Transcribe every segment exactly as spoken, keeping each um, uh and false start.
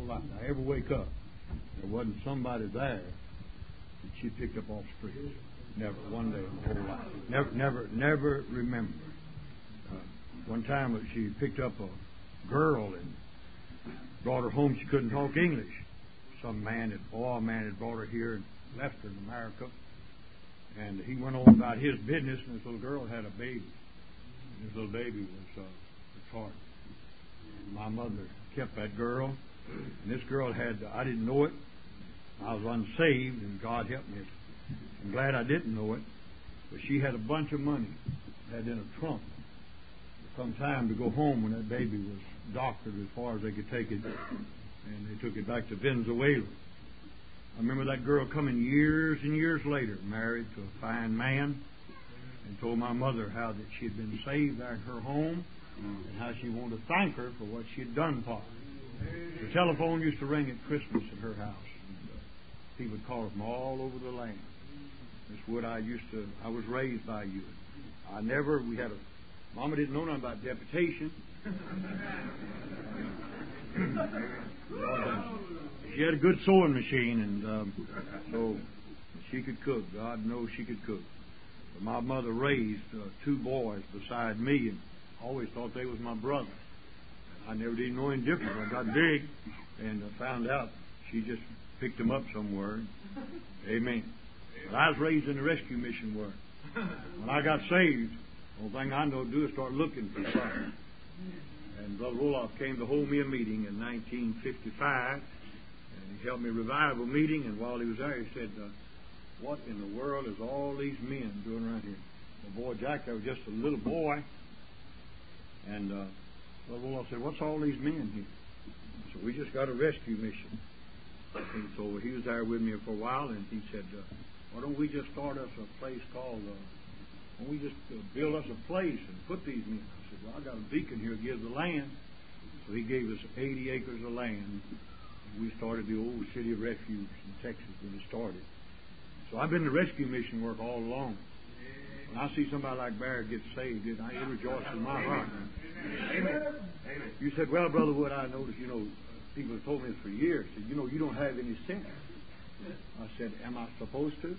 whole life. I ever wake up, there wasn't somebody there that she picked up off the street. Never, one day in her whole life. Never, never, never remember. Uh, one time she picked up a girl and brought her home. She couldn't talk English. Some man had, oh, a man had brought her here and left her in America. And he went on about his business, and this little girl had a baby. And this little baby was uh, retarded. And my mother kept that girl. And this girl had, I didn't know it. I was unsaved, and God helped me. I'm glad I didn't know it. But she had a bunch of money, had in a trunk. Some time to go home when that baby was doctored as far as they could take it. And they took it back to Venezuela. I remember that girl coming years and years later, married to a fine man, and told my mother how that she had been saved at her home and how she wanted to thank her for what she had done for her. The telephone used to ring at Christmas at her house. And, uh, people would call her from all over the land. Miss Wood, I used to, I was raised by you. I never, we had a, Mama didn't know nothing about deputation. She had a good sewing machine, and um, so she could cook. God knows she could cook. But my mother raised uh, two boys beside me, and always thought they was my brother. I never did know any different. I got big, and I found out she just picked them up somewhere. Amen. But I was raised in the rescue mission work. When I got saved, the only thing I know to do is start looking for something. And Brother Roloff came to hold me a meeting in nineteen fifty-five, and he held me a revival meeting, and while he was there, he said, uh, what in the world is all these men doing around here? Well, boy, Jack, I was just a little boy, and uh, Brother Roloff said, what's all these men here? So we just got a rescue mission. And so he was there with me for a while, and he said, uh, why don't we just start us a place called, uh, why don't we just uh, build us a place and put these men? I said, well, I got a deacon here who gives the land. So he gave us eighty acres of land. And we started the old City of Refuge in Texas when it started. So I've been in the rescue mission work all along. When I see somebody like Barrett get saved, it, it rejoices in my heart. Amen. Amen. You said, well, Brother Wood, I noticed, you know, people have told me this for years. Said, you know, you don't have any sense. I said, am I supposed to?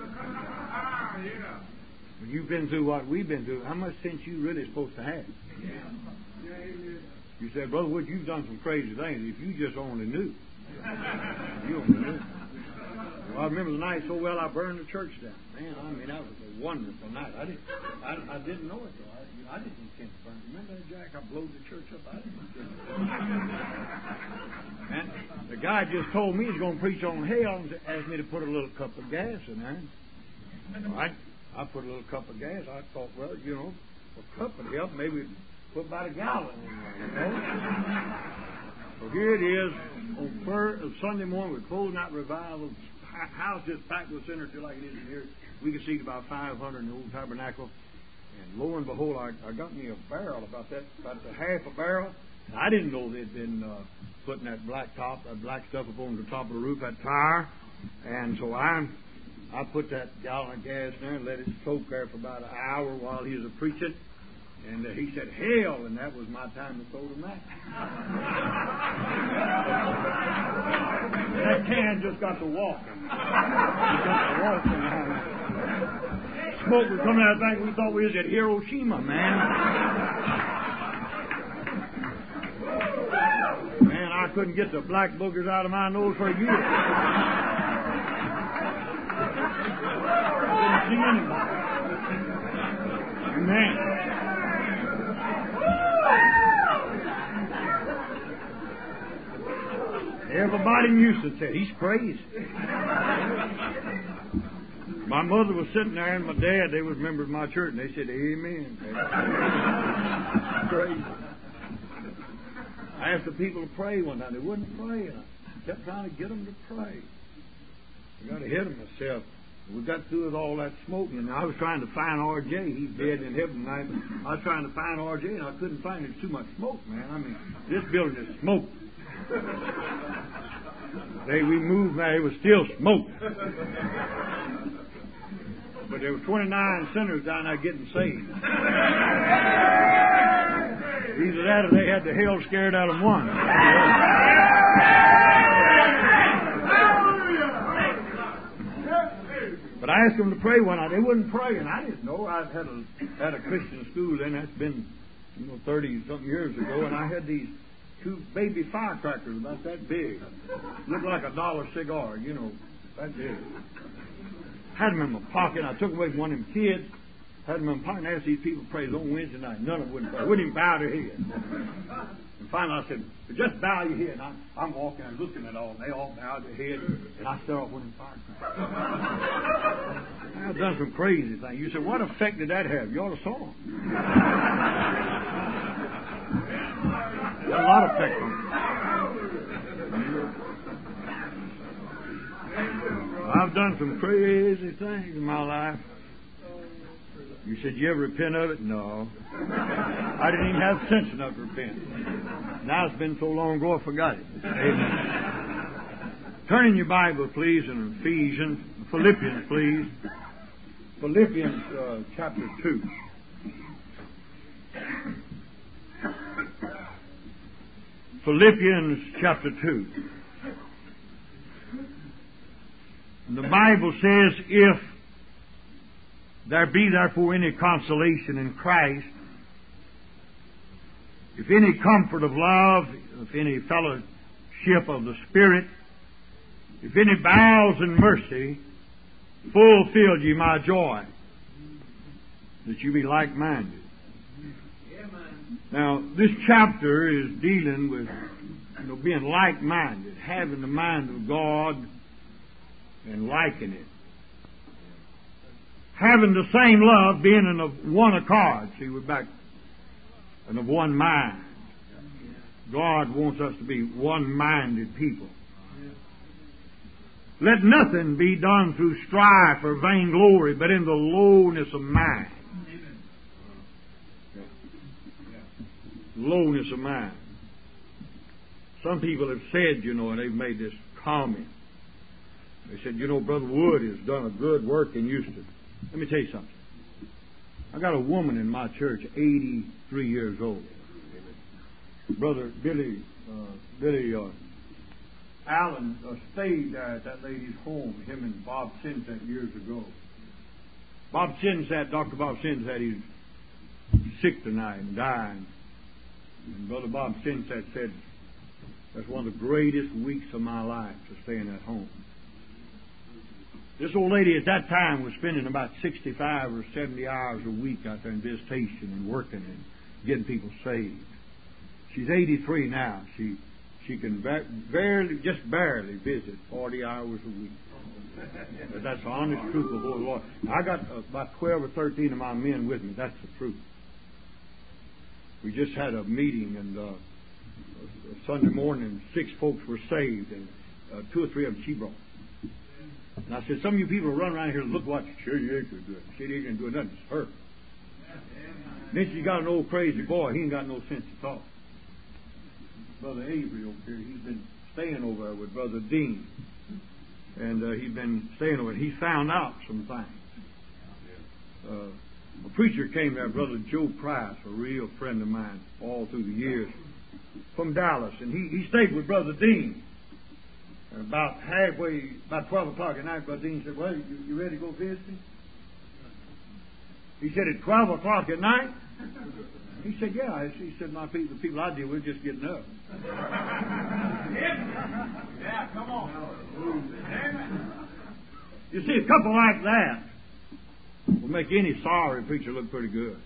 Yeah. When you've been through what we've been through, how much sense you really supposed to have? Yeah. You said, Brother Wood, you've done some crazy things. If you just only knew. You only knew. Well, I remember the night so well I burned the church down. Man, I mean, that was a wonderful night. I didn't, I, I didn't know it, though. I, you know, I didn't intend to burn it. Remember that, Jack? I blowed the church up. I didn't intend to burn it. And the guy just told me he's going to preach on hell and asked me to put a little cup of gas in there. I, I put a little cup of gas. I thought, well, you know, a cup would help. Maybe put about a gallon in there, you know. So here it is on first, Sunday morning. We're closing out revival. House just packed with sinners just like it is in here. We can seat about five hundred in the old tabernacle. And lo and behold, I, I got me a barrel about that, about a half a barrel. And I didn't know they'd been uh, putting that black top, that black stuff up on the top of the roof, that tire. And so I, I put that gallon of gas in there and let it soak there for about an hour while he was a preaching. And uh, he said, hell, and that was my time to throw them that. That can just got to walking. It got to walking. Smoke was coming out of that thing. We thought we was at Hiroshima, man. Man, I couldn't get the black boogers out of my nose for a year. Didn't see anybody. Amen. Everybody in Houston said, he's crazy. My mother was sitting there and my dad, they was members of my church, and they said, amen. Crazy. I asked the people to pray one time. They wouldn't pray. And I kept trying to get them to pray. I got ahead of myself. We got through with all that smoking, and I was trying to find R J. He's dead in heaven tonight. I was trying to find R J, and I couldn't find him. There's too much smoke, man. I mean, this building is smoke. They we moved now, it was still smoke. But there were twenty-nine sinners down there getting saved. Either that or they had the hell scared out of one. But I asked them to pray one night. They wouldn't pray, and I didn't know. I had a had a Christian school then. That's been, you know, thirty something years ago, and I had these two baby firecrackers about that big, looked like a dollar cigar, you know, that big. Had them in my pocket. I took away from one of them kids. Had them in my pocket. And asked these people to pray on Wednesday night. None of them wouldn't pray. Wouldn't even bow their head. And finally, I said, "Just bow your head." And I, I'm walking and looking at all, and they all bowed their head, and I set off with them firecrackers. I've done some crazy things. You said, "What effect did that have?" You ought to saw them. A lot of effect on them. I've done some crazy things in my life. You said, "You ever repent of it?" No. I didn't even have sense enough to repent. Now it's been so long ago I forgot it. Amen. Turn in your Bible, please, in Ephesians, Philippians, please. Philippians uh, chapter two. Philippians chapter two. And the Bible says, "If there be therefore any consolation in Christ, if any comfort of love, if any fellowship of the Spirit, if any bowels in mercy, fulfill ye my joy, that you be like-minded." Now, this chapter is dealing with, you know, being like-minded, having the mind of God and liking it. Having the same love, being in of one accord. See, we're back and of one mind. God wants us to be one-minded people. Let nothing be done through strife or vainglory, but in the lowness of mind. Lowness of mind. Some people have said, you know, and they've made this comment. They said, you know, Brother Wood has done a good work in Houston. Let me tell you something. I got a woman in my church, eighty-three years old. Brother Billy, uh, Billy uh, Allen uh, stayed there at that lady's home, him and Bob Sinsat years ago. Bob Sinsat, Doctor Bob Sinsat, he's sick tonight and dying. And Brother Bob Sinsat said, that's one of the greatest weeks of my life to stay in that home. This old lady at that time was spending about sixty-five or seventy hours a week out there in visitation and working and getting people saved. She's eighty-three now. She she can barely, just barely visit forty hours a week. But that's the honest truth of the Lord. I got about twelve or thirteen of my men with me. That's the truth. We just had a meeting, and uh, Sunday morning, six folks were saved, and uh, two or three of them she brought. And I said, some of you people run around here and look what she ain't going to do. She ain't going to do nothing. It's her. Then she got an old crazy boy. He ain't got no sense to talk. Brother Avery over here, he's been staying over there with Brother Dean. And uh, he's been staying over there. He found out some things. Uh, a preacher came there, Brother Joe Price, a real friend of mine all through the years, from Dallas. And he, he stayed with Brother Dean. And about halfway, about twelve o'clock at night, Brother Dean said, well, you, you ready to go visiting? He said, at twelve o'clock at night? He said, yeah. He said, my people, the people I deal with, just getting up. Yeah, come on. You see, a couple like that will make any sorry preacher look pretty good.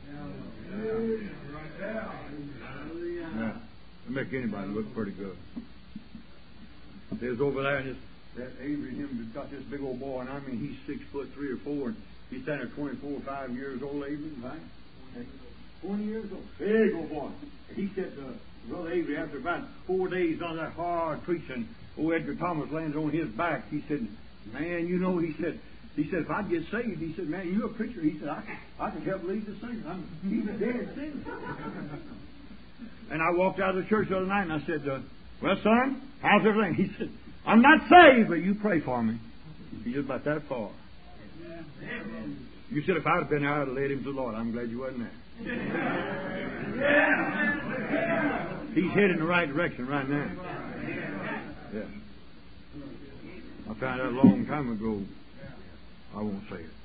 Yeah, it'll make anybody look pretty good. There's over there, and this, that Avery, him, has got this big old boy, and I mean, he's six foot three or four, and he's standing there twenty-four or five years old, Avery, right? twenty years old. Big old boy. And he said to Brother Avery, after about four days on that hard preaching, old Edgar Thomas lands on his back. He said, man, you know, he said, he said, if I get saved, he said, man, you're a preacher. He said, I, I can help lead the singing. I'm, he's a dead sinner. And I walked out of the church the other night, and I said, uh, well, son, how's everything? He said, I'm not saved, but you pray for me. He's just about that far. You said, if I'd have been there, I'd have led him to the Lord. I'm glad you wasn't there. He's heading in the right direction right now. Yes. I found out a long time ago. I won't say it.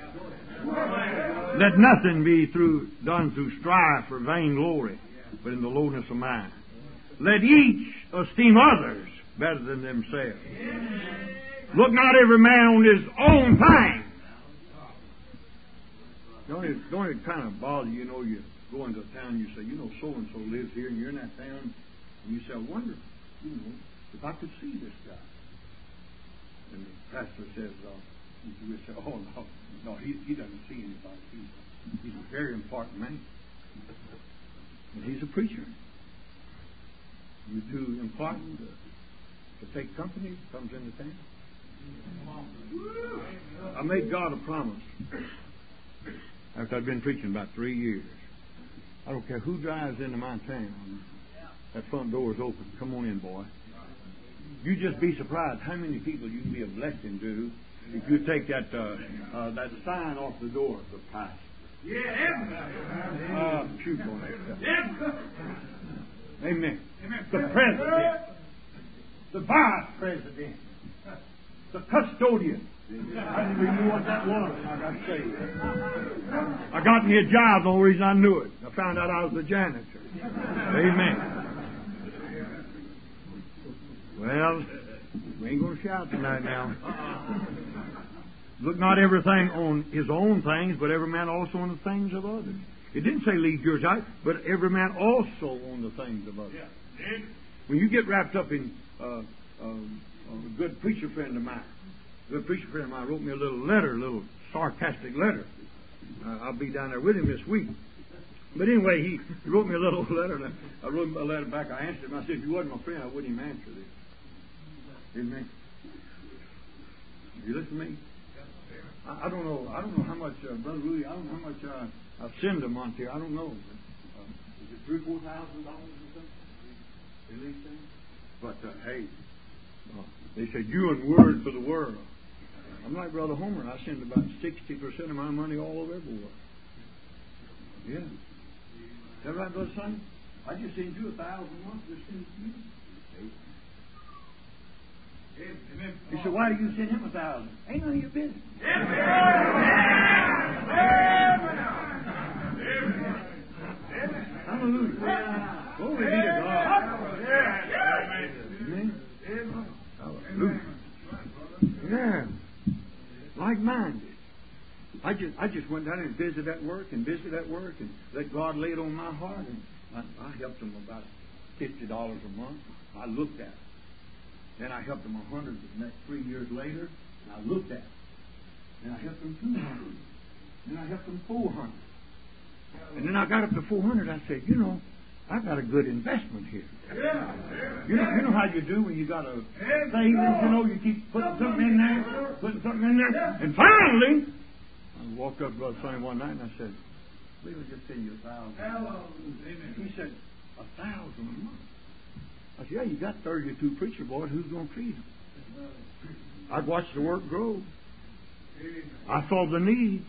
Let nothing be through done through strife or vainglory, but in the lowness of mind. Let each esteem others better than themselves. Look not every man on his own thing. Don't it, don't it kind of bother you, you know, you go into a town, you say, you know, so-and-so lives here, and you're in that town, and you say, I wonder, you know, if I could see this guy. And the pastor says, uh, you say, oh, no, no, he, he doesn't see anybody. He's, he's a very important man. And he's a preacher. You're too important to, to take company, comes into town. I made God a promise after I'd been preaching about three years. I don't care who drives into my town. That front door is open. Come on in, boy. You just be surprised how many people you can be a blessing to if you take that uh, uh, that sign off the door of the pastor. Yeah. Uh, shoot on that stuff. Amen. The president, the vice president, the custodian. I didn't even know what that was. I got saved. I got me a job. The only reason I knew it, I found out I was the janitor. Amen. Well, we ain't going to shout tonight now. Look not everything on his own things, but every man also on the things of others. It didn't say leave yours out, but every man also on the things of others. When you get wrapped up in uh, um, a good preacher friend of mine, a good preacher friend of mine wrote me a little letter, a little sarcastic letter. Uh, I'll be down there with him this week. But anyway, he, he wrote me a little letter, and I wrote him a letter back. I answered him. I said, if you wasn't my friend, I wouldn't even answer this. Amen. You listen to me? I, I don't know. I don't know how much, uh, Brother Rudy. I don't know how much uh, I send a month here. I don't know. Uh, is it three, four thousand dollars or something? At least, but uh, hey, uh, they said you and word for the world. I'm like Brother Homer. I send about sixty percent of my money all over everywhere. Yeah. Is that right, Brother Simon? I just send you a thousand a month. Just send you. He said, why do you send him a thousand? Ain't none of your business. Hallelujah. Glory be to God. Amen. Hallelujah. Yeah. Like-minded. I just I just went down and visited that work and visited that work and let God lay it on my heart, and I, I helped them about fifty dollars a month. I looked at it. Then I helped them a hundred the next three years later, and I looked at it. Then I helped them two hundred. Then I helped them four hundred. And then I got up to four hundred. I said, you know, I got a good investment here. You know, you know how you do when you got a savings, you know, you keep putting something in there, putting something in there, and finally, I walked up to Brother Sonny one night and I said, we will just send you a thousand. He said, a thousand a month. I said, yeah, you got thirty-two preacher boys. Who's going to feed them? I'd watched the work grow. I saw the needs.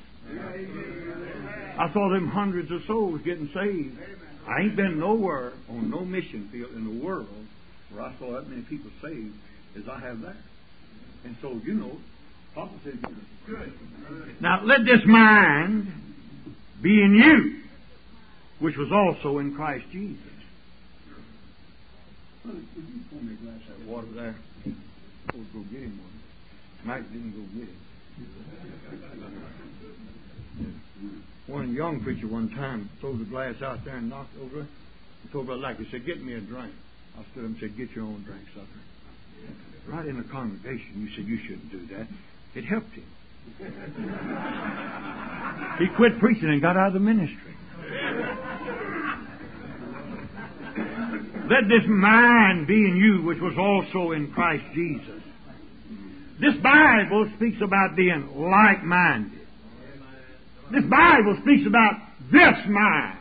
I saw them hundreds of souls getting saved. I ain't been nowhere on no mission field in the world where I saw that many people saved as I have there. And so, you know, Papa said, good. Now, let this mind be in you, which was also in Christ Jesus. Well, would you pour me a glass of water there? We'll go get him one. Mike didn't go get him. One young preacher one time threw the glass out there and knocked over it. He told Brother Lack, he said, get me a drink. I stood up and said, get your own drink, sucker. Right in the congregation, you said you shouldn't do that. It helped him. He quit preaching and got out of the ministry. Let this mind be in you, which was also in Christ Jesus. This Bible speaks about being like-minded. This Bible speaks about this mind.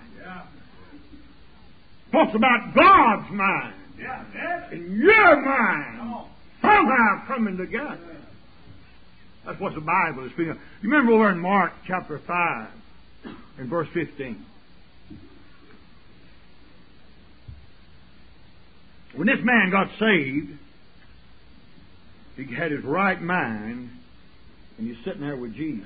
Talks about God's mind and your mind somehow coming together. That's what the Bible is speaking of. You remember over in Mark chapter five and verse fifteen. When this man got saved, He had his right mind, and he's sitting there with Jesus.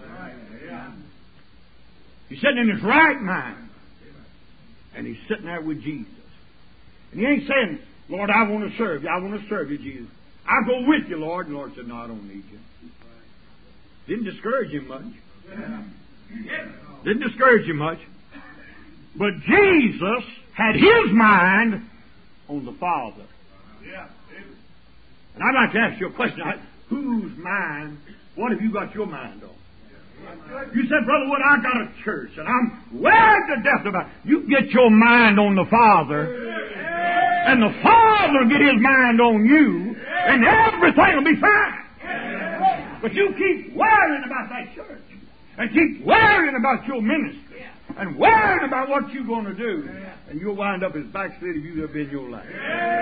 He's sitting in his right mind, and he's sitting there with Jesus. And he ain't saying, Lord, I want to serve you. I want to serve you, Jesus. I'll go with you, Lord. And the Lord said, no, I don't need you. Didn't discourage him much. Didn't discourage him much. But Jesus had his mind on the Father. And I'd like to ask you a question. Whose mind, what have you got your mind on? You said, Brother Wood, I got a church, and I'm worried to death about it. You get your mind on the Father, and the Father will get his mind on you, and everything will be fine. But you keep worrying about that church, and keep worrying about your ministry, and worrying about what you're going to do, and you'll wind up as backslid as you've ever been in your life.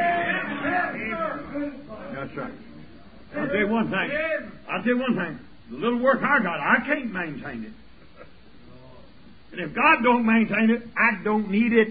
That's right. I'll tell you one thing. I'll tell you one thing. The little work I got, I can't maintain it. And if God don't maintain it, I don't need it.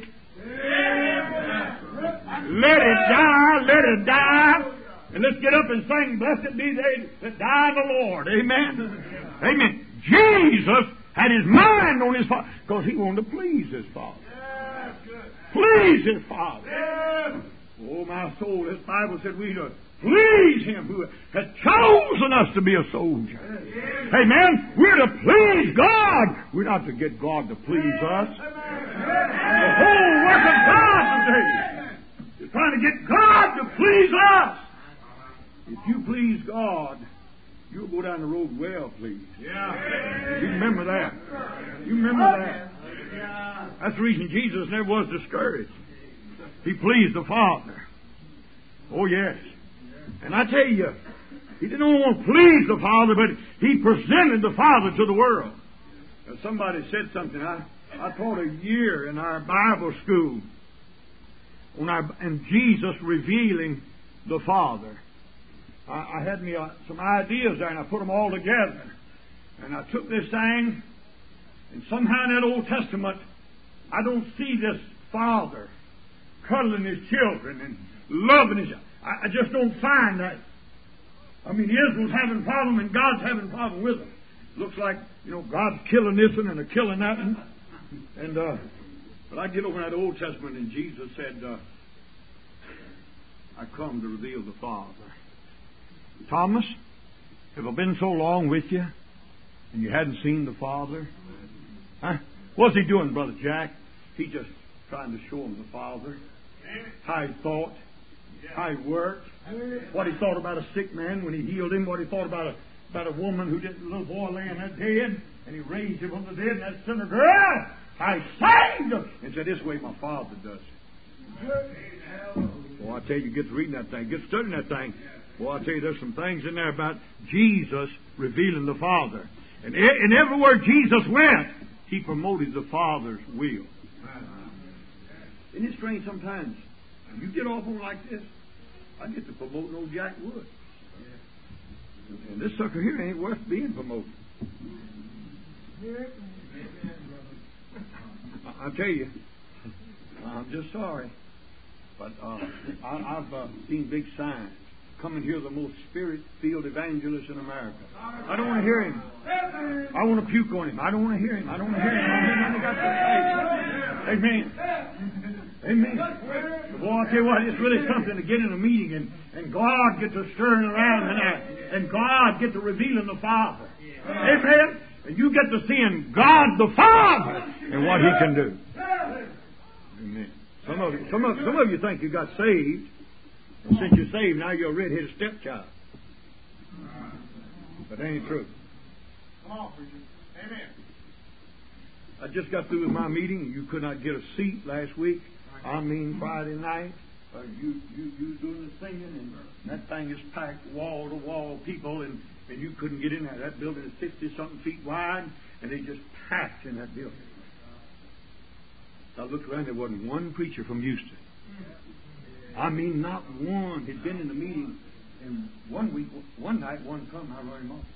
Let it die, let it die. And let's get up and sing, blessed be they that die in the Lord. Amen. Amen. Jesus had his mind on his Father because he wanted to please his Father. Please his Father. Oh, my soul, this Bible said we to please him who has chosen us to be a soldier. Amen. We're to please God. We're not to get God to please us. The whole work of God today is trying to get God to please us. If you please God, you'll go down the road well pleased. Yeah. You remember that. You remember that. That's the reason Jesus never was discouraged. He pleased the Father. Oh, yes. And I tell you, he didn't only want to please the Father, but he presented the Father to the world. Now, somebody said something. I, I taught a year in our Bible school on our, and Jesus revealing the Father. I, I had me uh, some ideas there, and I put them all together. And I took this thing, and somehow in that Old Testament, I don't see this Father cuddling his children and loving his. I, I just don't find that. I mean, Israel's having a problem, and God's having a problem with them. Looks like, you know, God's killing this one and they're killing that one. And, uh, but I get over in that Old Testament, and Jesus said, uh, I come to reveal the Father. Thomas, have I been so long with you, and you hadn't seen the Father? Huh? What's he doing, Brother Jack? He just trying to show him the Father. How he thought, how he worked, what he thought about a sick man when he healed him, what he thought about a about a woman who didn't, a little boy laying there dead, and he raised him from the dead, and that sinner girl, I saved him, and said, this way my Father does it. Boy, I tell you, get to reading that thing, get studying that thing. Boy, I tell you, there's some things in there about Jesus revealing the Father. And, and everywhere Jesus went, he promoted the Father's will. Isn't it strange sometimes? You get off on like this, I get to promote old Jack Wood. And this sucker here ain't worth being promoted. I, I tell you, I'm just sorry, but uh, I, I've uh, seen big signs. Come and hear the most spirit-filled evangelist in America. I don't want to hear him. I want to puke on him. I don't want to hear him. I don't want to hear him. I don't hear nothing got to say. Amen. Amen. Boy, I'll tell you what, it's really something to get in a meeting and, and God get to stirring around in there, and God get to revealing the Father. Amen. And you get to seeing God the Father and what He can do. Amen. Some of you, some of, some of you think you got saved. And since you're saved, now you're a red-headed stepchild. But that ain't true. Come on, preacher. Amen. I just got through with my meeting. You could not get a seat last week. I mean, Friday night. Uh, you you you doing the singing, and that thing is packed wall to wall people, and, and you couldn't get in there. That building is fifty something feet wide, and they just packed in that building. I looked around. There wasn't one preacher from Houston. I mean, not one had been in the meeting. And one week, one night, one come, I run him off.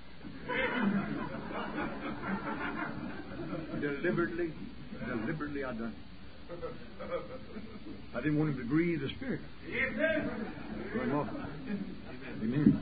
deliberately, deliberately I done it. I didn't want him to grieve the Spirit. Run him off. Amen.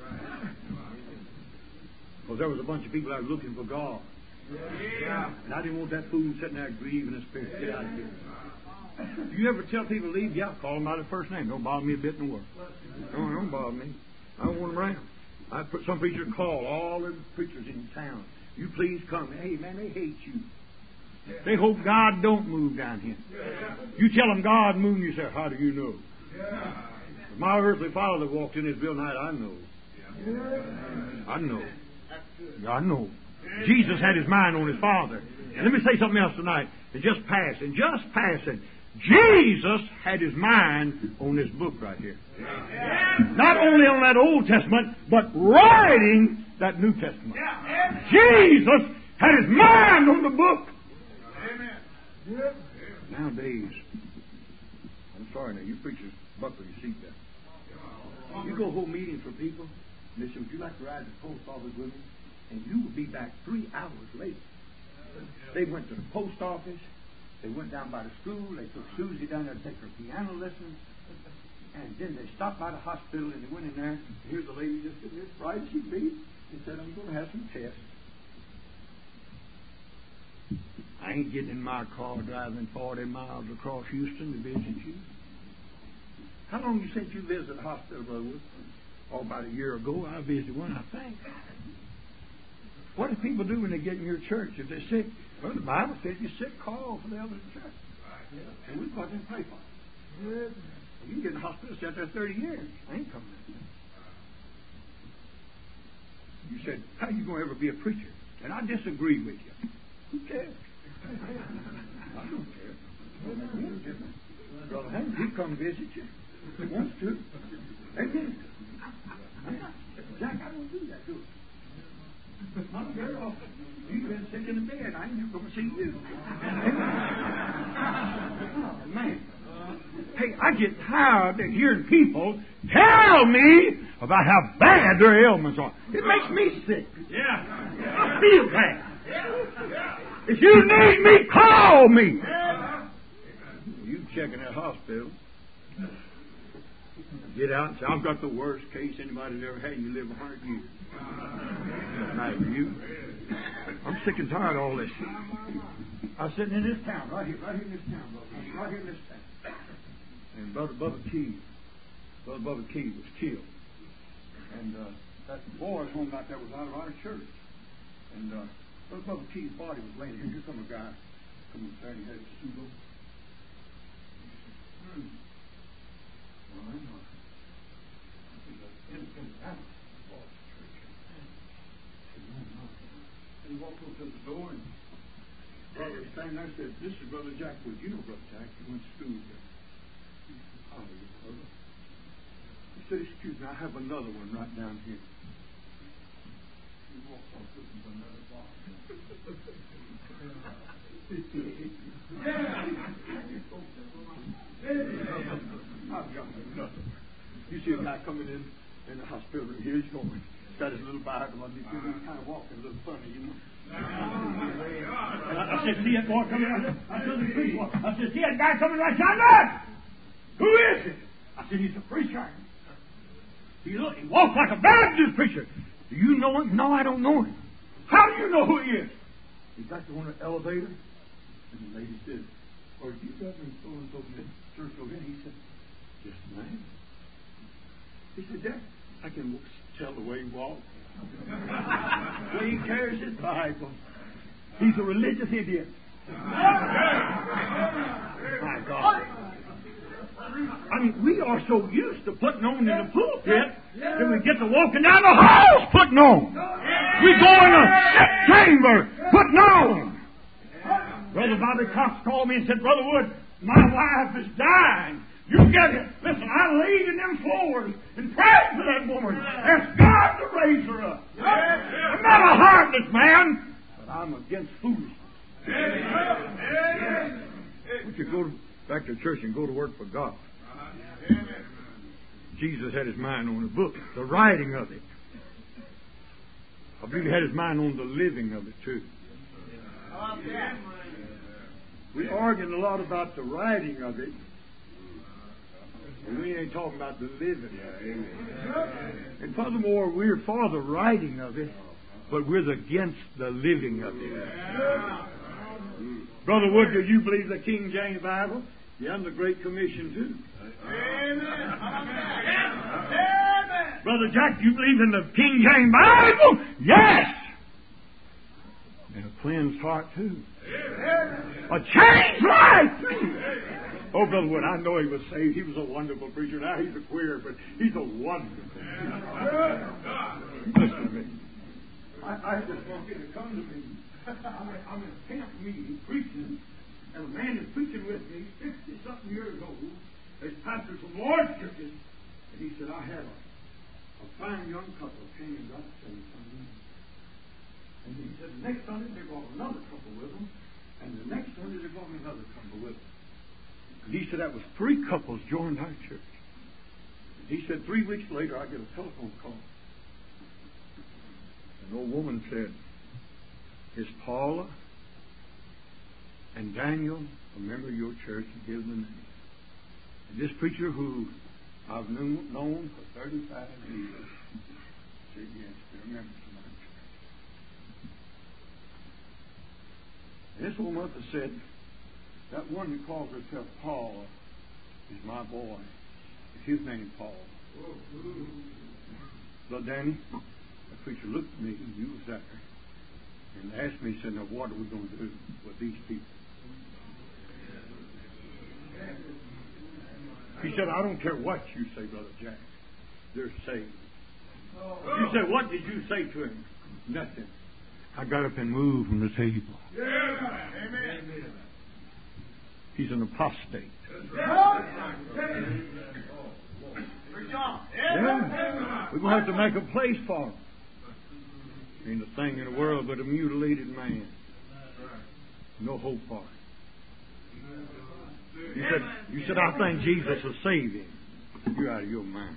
Because there was a bunch of people out looking for God. Yeah. And I didn't want that fool sitting there grieving his spirit. Get out of here. Do you ever tell people to leave? Yeah, call them by their first name. Don't bother me a bit in the world. Don't, don't bother me. I don't want them around. I put some preacher call all the preachers in town. You please come. Hey, man, they hate you. They hope God don't move down here. You tell them God moved, and you say, how do you know? If my earthly father walked in this building tonight, I know. I know. I know. Jesus had his mind on his Father. And let me say something else tonight. And just passing, just passing. Jesus had his mind on this book right here. Not only on that Old Testament, but writing that New Testament. Jesus had his mind on the book. Nowadays, I'm sorry now, you preachers buckle your seatbelt. You go hold meetings for people, and they say, would you like to ride to the post office with me? And you will be back three hours later. They went to the post office. They went down by the school. They took Susie down there to take her piano lessons. And then they stopped by the hospital and they went in there. And here's a lady just sitting there, bright as she be, and said, I'm going to have some tests. I ain't getting in my car driving forty miles across Houston to visit you. How long you since you visited the hospital, Brother Wood? Oh, about a year ago. I visited one, I think. What do people do when they get in your church? If they're sick, well, the Bible says you're sick, call for the elders of the church. And we go out there and pray for them. You can get in the hospital, sit there thirty years. I ain't coming out there. You said, how are you going to ever be a preacher? And I disagree with you. Who cares? I don't care. Brother Henry, he come visit you. He wants to. Amen. Jack, I don't do that, do I? I'm very often. You've been sick in the bed. I ain't going to see you. Oh, man. Hey, I get tired of hearing people tell me about how bad their ailments are. It makes me sick. Yeah. I feel bad. Yeah. If you need me, call me. Yeah. You check in that hospital. Get out and say, I've got the worst case anybody's ever had. You live a hundred years. Nice for you. I'm sick and tired of all this. I was sitting in this town, right here, right here in this town, brother. Right here in this town. And Brother Bubba Key, Brother Bubba Key was killed. And uh, that boy's home out there was out of our church. And uh, Brother Bubba Key's body was laying here. Here come a guy, come up there, and he had a suit on. Hmm. Well, I'm not. He walked up to the door and brother was standing there and said, this is Brother Jack Wood. You know Brother Jack. He went to school there. He said, how are you, brother? He said, excuse me, I have another one right down here. He walked off with him another box. I've got another. You see a guy coming in in the hospital, and here he's going. He's got his little Bible on. He's kind of walking a little funny, you know. And I, I said, see that boy coming right there? I said, the preacher. I said, see that guy coming right yonder? Who is it? I said, he's a preacher. He, look, he walks like a Baptist preacher. Do you know him? No, I don't know him. How do you know who he is? He's got to go in the elevator. And the lady said, are you Reverend so-and-so from the church over here? He said, yes, ma'am. He said, Dad, I can tell the way he walks. The way he carries his Bible. He's a religious idiot. My God. I mean, we are so used to putting on in the pulpit that we get to walking down the halls putting on. We go in a sick chamber putting on. Brother Bobby Cox called me and said, Brother Wood, my wife is dying. You get it. Listen, I laid in them floors and prayed for that woman. Ask God to raise her up. I'm not a heartless man, but I'm against foolishness. We should go back to church and go to work for God. Jesus had his mind on the book, the writing of it. I believe he had his mind on the living of it too. We arguing a lot about the writing of it. And we ain't talking about the living. And furthermore, we're for the writing of it, but we're against the living of it. Brother Wood, do you believe the King James Bible? Yeah, and the Great Commission too. Amen. Brother Jack, do you believe in the King James Bible? Yes. And a cleansed heart too. A changed life too. Oh, Brother Wood, I know he was saved. He was a wonderful preacher. Now he's a queer, but he's a wonderful preacher. Listen to me. I, I just want you to come to me. I'm, I'm in a camp meeting preaching, and a man is preaching with me fifty-something years old. There's pastors from large churches, and he said, I had a, a fine young couple came and got saved Sunday. And he said, the next Sunday they brought another couple with them, and the next Sunday they brought another couple with them. And he said that was three couples joined our church. And he said three weeks later I get a telephone call. An old woman said, is Paula and Daniel a member of your church? And give them the name. And this preacher who I've known, known for thirty-five years said, yes, they're members of my church. And this old mother said, that one who calls herself Paul is my boy. His name Paul. Brother Danny, the preacher looked at me, and you was there, and asked me, he said, now what are we going to do with these people? He said, I don't care what you say, Brother Jack. They're saved. You said, what did you say to him? Nothing. I got up and moved from the table. Amen. He's an apostate. Yeah. We're going to have to make a place for him. Ain't a thing in the world but a mutilated man. No hope for him. You said, you said, I think Jesus will save him. You're out of your mind.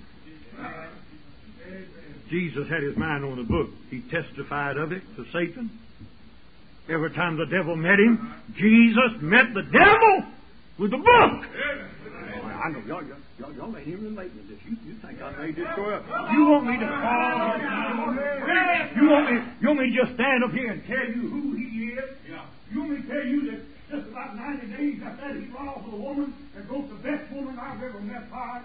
Jesus had his mind on the book. He testified of it to Satan. Every time the devil met him, Jesus met the devil with the book. I know y'all, y'all, y'all, y'all ain't even relating to this. You, you think I made this story up? You want me to call? You want me? You want me to just stand up here and tell you who he is? Yeah. You want me to tell you that just about ninety days after that he fell off with a woman and broke the best woman I've ever met by?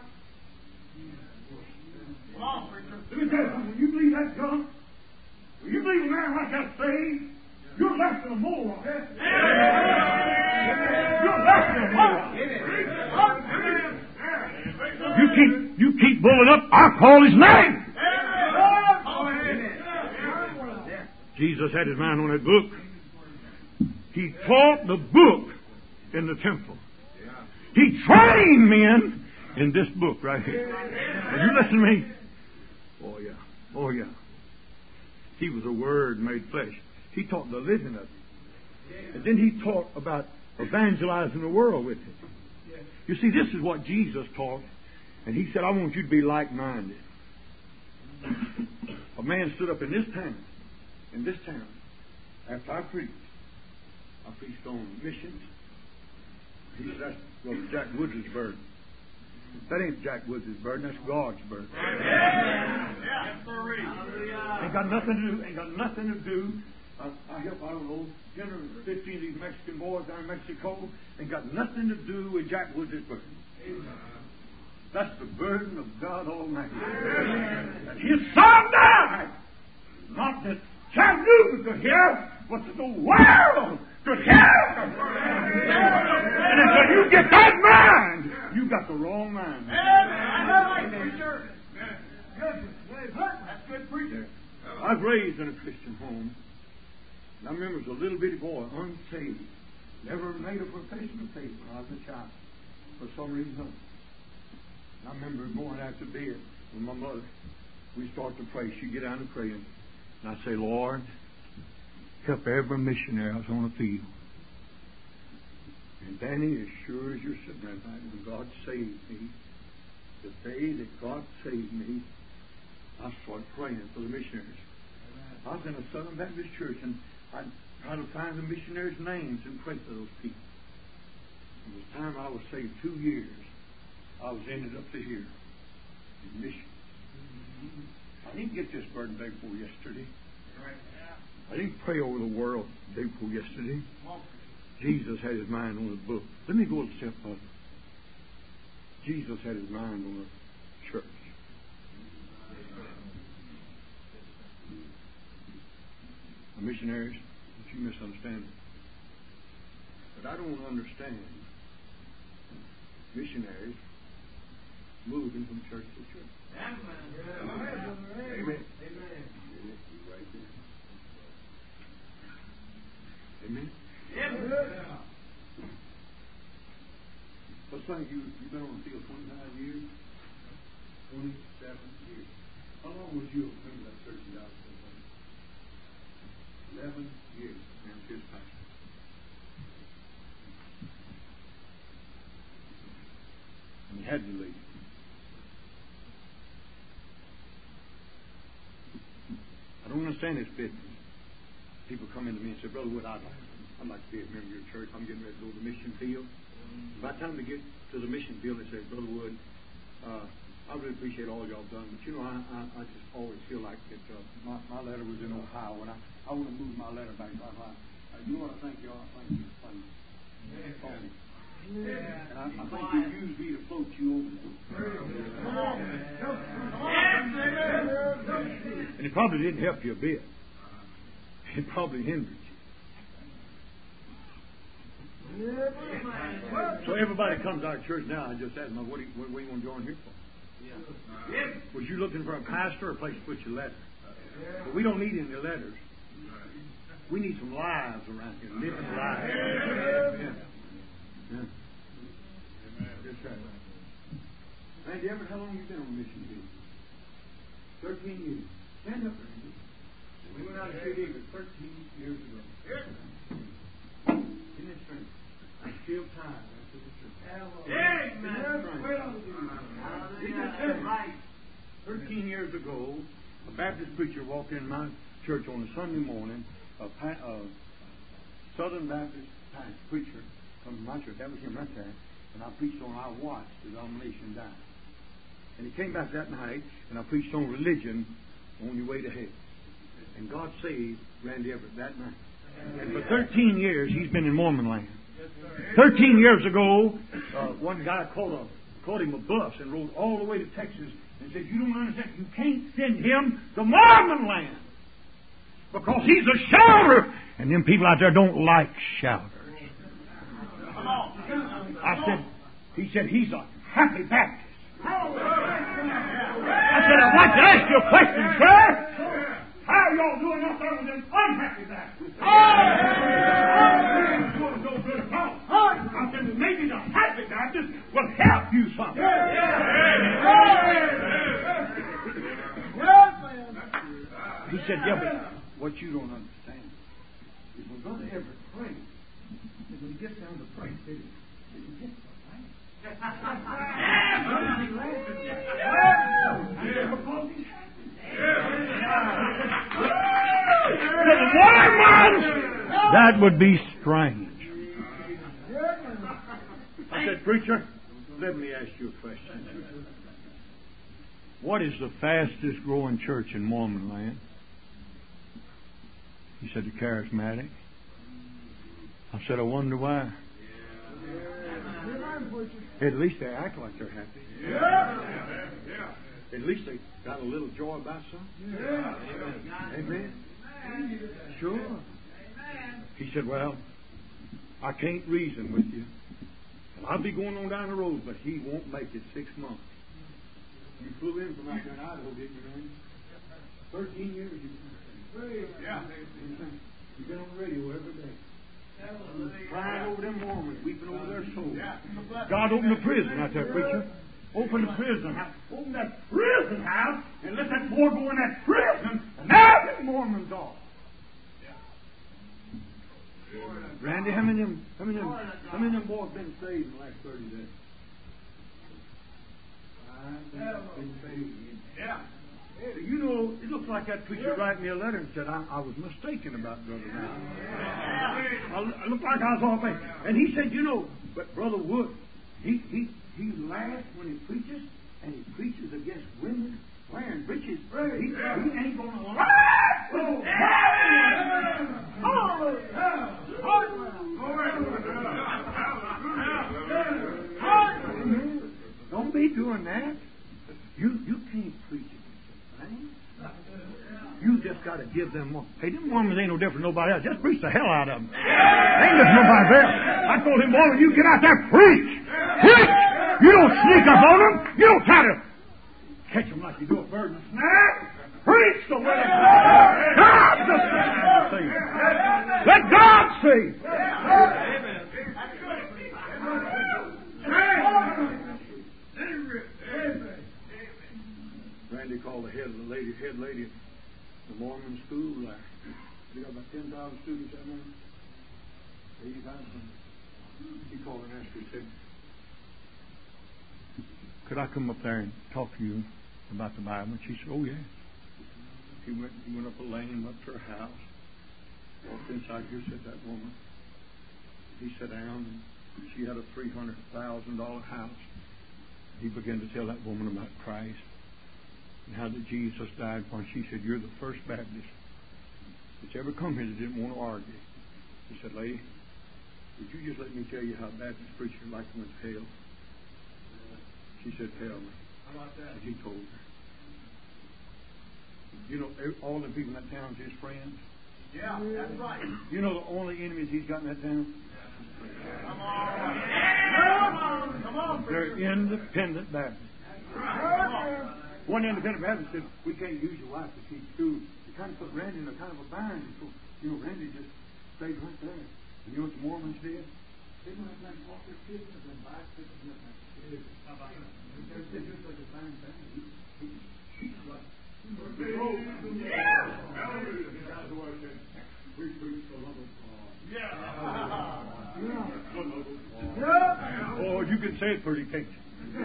Come on, preacher. Let me tell you something. When you believe that junk, when you believe a man like that saved, you're less than a moron. You're less than a moron. You keep, you keep bulling up, I'll call his name. Jesus had his mind on that book. He taught the book in the temple. He trained men in this book right here. Will you listen to me? Oh yeah. Oh yeah. He was a word made flesh. He taught the living of it. And then he taught about evangelizing the world with it. You see, this is what Jesus taught. And he said, I want you to be like-minded. A man stood up in this town, in this town, after I preached. I preached on missions. He said, that's Brother Jack Woods' burden. That ain't Jack Woods' burden, that's God's burden. Ain't got nothing to do, ain't got nothing to do. I, I help, I don't know, ten or fifteen of these Mexican boys down in Mexico. Ain't got nothing to do with Jack Woods' burden. That's the burden of God Almighty. And His Son died. Not that Chattanooga could hear, but that the world could hear. And until you get that mind, you got the wrong mind. That's good preaching. I was raised in a Christian home. And I remember as a little bitty boy, unsaved, never made a profession of faith when I was a child, for some reason. I remember going out to bed with my mother. We start to pray. She'd get down and pray. And I say, Lord, help every missionary I was on the field. And Danny, as sure as you're sitting there tonight, when God saved me, the day that God saved me, I started praying for the missionaries. I was in a Southern Baptist church, and I'd try to find the missionaries' names and pray for those people. It was time I was saved two years. I was ended up to here in mission. I didn't get this burden day before yesterday. I didn't pray over the world the day before yesterday. Jesus had his mind on the book. Let me go a step further. Jesus had his mind on the church. The missionaries, don't you misunderstand it. But I don't understand missionaries moving from church to church. Amen. Amen. Amen. Amen. Let's say you, you've been on the field twenty-nine years, twenty-seven years. How long was you in that church in Dallas? Eleven years. And his pastor. And he had to leave. I don't understand this business. People come into me and say, Brother Wood, I'd like, I'd like to be a member of your church. I'm getting ready to go to the mission field. By the time they get to the mission field, they say, Brother Wood, uh, I really appreciate all y'all done, but you know, I, I, I just always feel like that uh, my, my letter was in Ohio, and I, I want to move my letter back to Ohio. Uh, you know what I think, y'all? I think you're funny. Yeah. Yeah. And I, I think you use me to float you over there. And it probably didn't help you a bit. It probably hindered you. So everybody comes to our church now. I just ask them, what do you, what, what do you want to join here for? Yeah. Was you looking for a pastor or a place to put your letter? But we don't need any letters. We need some lives around here, living lives. Yeah. Yeah. Yes, sir. Randy Everett, how long have you been on mission field? Thirteen years. Stand up, Randy. We went out to City Eagle thirteen years ago. Isn't it strange? I'm still tired after the church. Amen. Right. Thirteen years ago, a Baptist preacher walked in my church on a Sunday morning. A, pa- a Southern Baptist pastor, preacher come to my church. That was him right there. And I preached on our watch, the denomination died. And he came back that night, and I preached on religion on your way to hell. And God saved Randy Everett that night. And for thirteen years, he's been in Mormon land. Thirteen years ago, uh, one guy caught, a, caught him a bus and rode all the way to Texas and said, you don't understand, you can't send him to Mormon land because he's a shouter. And them people out there don't like shouters. I said, he said, he's a happy Baptist. I said, I'd like to ask you a question, sir. How are y'all doing up there with them unhappy Baptists? Oh! I said, well, maybe the happy Baptist will help you something. He said, yeah, but what you don't understand is when Brother Everett prays, when he gets down to pray, he gets the that would be strange. I said, preacher, let me ask you a question. What is the fastest growing church in Mormon land? He said, the Charismatic. I said, I wonder why. At least they act like they're happy. At least they got a little joy about something. Amen. Sure. He said, well, I can't reason with you. I'll be going on down the road, but he won't make it six months. You flew in from out there in Idaho, didn't you, man? Thirteen years. Yeah. You've been on the radio every day. Crying over them Mormons, weeping over their souls. God opened the prison out there, preacher. Open the prison house. Open that prison house and let that boy go in that prison, and now the Mormons off. Randy, how many of them, how many of them, how many of them boys been saved in the last thirty days? I've been saved. Yeah. You know, it looks like that preacher wrote me a letter and said, I, I was mistaken about Brother Randy. I, I looked like I was off base. And he said, you know, but Brother Wood, He, he, he laughs when he preaches, and he preaches against women wearing breeches. He, he ain't going to laugh. Oh, don't be doing that. You you can't preach against them things. You just got to give them one. Hey, them Mormons ain't no different than nobody else. Just preach the hell out of them. Ain't just nobody else. I told him, Mormon, you get out there, preach. Preach. You don't sneak up on them. You don't try to catch them like you do a bird in a snare. Preach the word of God. God just save. Let God save. Randy called the head of the lady, head lady at the Mormon school. Uh, they got about ten thousand students out there. Eighty thousand. He called and asked her, he said, "Could I come up there and talk to you about the Bible?" And she said, "Oh, yeah." He went, he went up a lane, up to her house. Walked inside here, said that woman. He sat down, and she had a three hundred thousand dollar house. He began to tell that woman about Christ and how that Jesus died for her. She said, "You're the first Baptist that's ever come here that didn't want to argue." He said, "Lady, would you just let me tell you how Baptist preachers like went to hell?" She said, "Tell me." How about that? And he told her. You know, all the people in that town is his friends. Yeah, that's right. You know the only enemies he's got in that town? Come on. Come on. They're independent Baptists. One independent Baptist said, "We can't use your wife to teach school." They kind of put Randy in a kind of a bind. So, you know, Randy just stayed right there. And you know what the Mormons did? They went out and walked their kids and then bicycles and that. How about that? They're just like a fine family. She's like, we preach the love of God. Yeah. Yeah. Oh, you can say it pretty, can't you?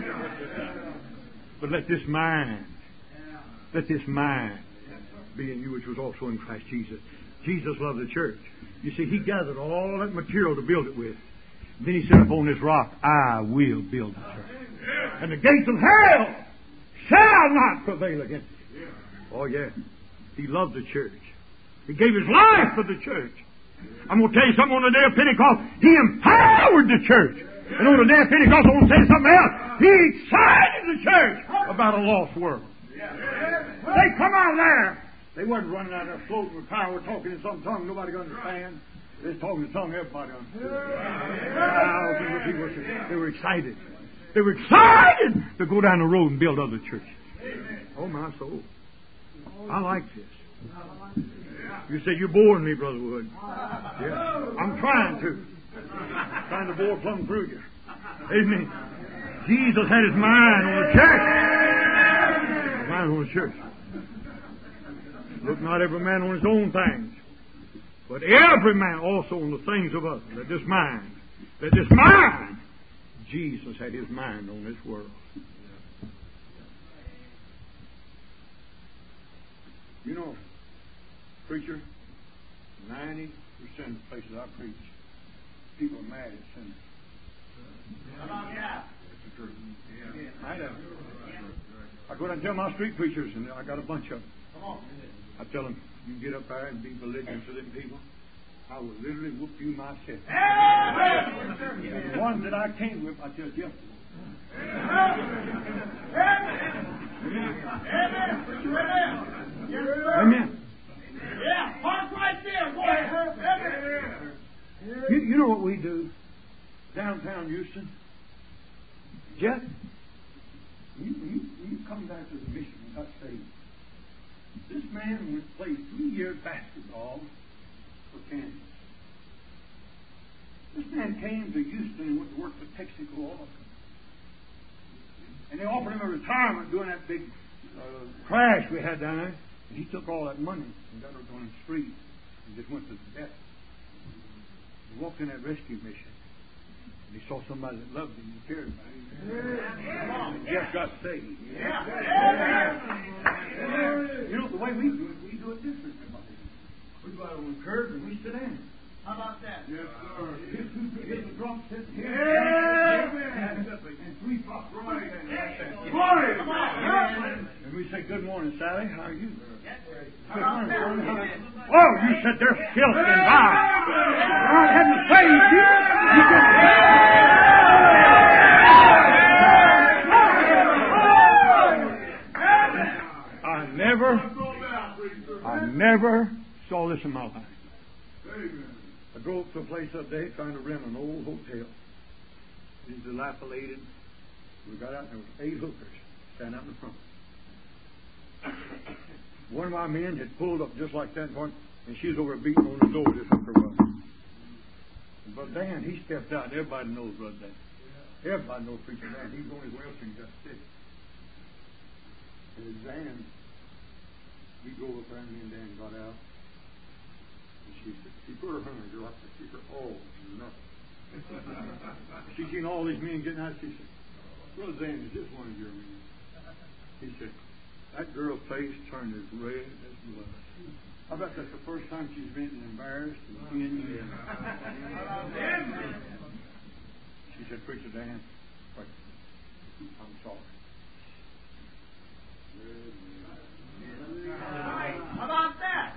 But let this mind, let this mind be in you, which was also in Christ Jesus. Jesus loved the church. You see, he gathered all that material to build it with. Then he said, "Upon this rock, I will build the church. And the gates of hell shall not prevail against it." Oh, yeah. He loved the church. He gave his life for the church. I'm going to tell you something on the day of Pentecost. He empowered the church. And on the day of Pentecost, I want to say something else. He excited the church about a lost world. They come out there. They wasn't running out there floating with power, talking in some tongue nobody could understand. They was talking in tongue everybody understood. Thousands of people, they were excited. They were excited to go down the road and build other churches. Oh, my soul. I like this. You say, "You're boring me, Brother Wood." Yeah. I'm trying to. Trying to bore plumb through you. Amen. Jesus had his mind on the church. His mind on the church. Look not every man on his own things, but every man also on the things of others. Let this mind, let this mind. Jesus had his mind on this world. You know, preacher, ninety percent of the places I preach, people are mad at sinners. Yeah. That's the truth. Yeah. I know. I go down and tell my street preachers, and I got a bunch of them. Come on. I tell them, "You get up there and be belligerent to them people, I will literally whoop you myself." And the ones that I can't whip, I tell you. Amen. Yeah, park right there, boy. You, you know what we do downtown Houston? Jeff, you, you, you come back to the mission and got saved. This man went played three years basketball for Kansas. This man came to Houston and went to work for Texaco Oil. And they offered him a retirement during that big uh, crash we had down there. And he took all that money and got it on the street and just went to death. He walked in that rescue mission. And he saw somebody that loved him and cared about him. And just got saved. You know, the way we do it, we do it different. We go out on the curb and we sit down. How about that? Yes, sir. Hit the drum set. Yeah. And three pops. Right. Morning. Come on. And we say, good morning, Sally. How are you? Yes, sir. Good morning, Sally. How are you? Oh, you sit there filthy and vile. God hadn't saved you. You I never, I never saw this in my life. I drove to a place up there trying to rent an old hotel. It was dilapidated. We got out and there was eight hookers standing out in the front. One of my men had pulled up just like that, and she was over beating on the door. This hooker was. And Brother Dan, he stepped out. Everybody knows Brother Dan. Everybody knows Preacher Dan. He was on his way up and he got sick. And Dan, we drove up there and me and Dan got out. And she said, she put her hand her like she said, oh, nothing. She seen all these men getting out. She said, Brother Dan, is this one of your men? He said, that girl's face turned as red as blood. I bet that's the first time she's been embarrassed in ten years. She said, Preacher Dan, wait, I'm sorry. How about that?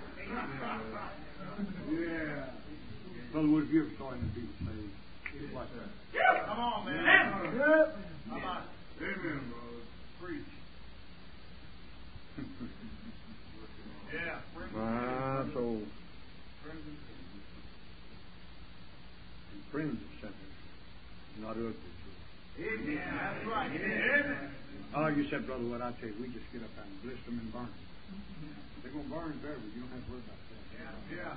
Yeah. Brother Wood, have you ever saw any people saved? It's like that. Come on, man. Yep. How about it? Amen, brother. Preach. Yeah. My soul. Friends of sinners, not ugly. Amen. That's right. Amen. Oh, you said, Brother Wood, I tell you, we just get up and bless them and burn them. They're going to burn forever. You don't have to worry about that. Yeah.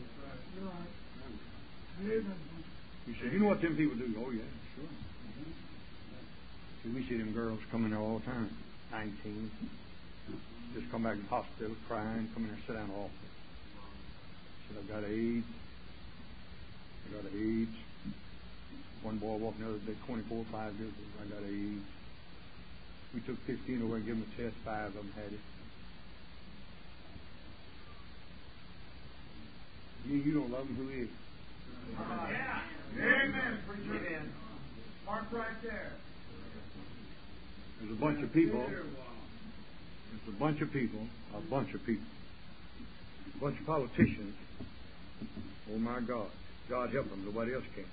You say, you know what them people do? Oh, yeah, sure. See, we see them girls coming there all the time. nineteen. Just come back from the hospital crying, come in there and sit down in the office. Said, I've got AIDS. I got AIDS. One boy walking the other day, twenty-four, five years old. I got AIDS. We took fifteen away and gave them a test. Five of them had it. You, you don't love them, who is? Yeah. Amen. Preacher. Amen. Park right there. There's a bunch of people. There's a bunch of people. A bunch of people. A bunch of politicians. Oh my God. God help them. Nobody else can.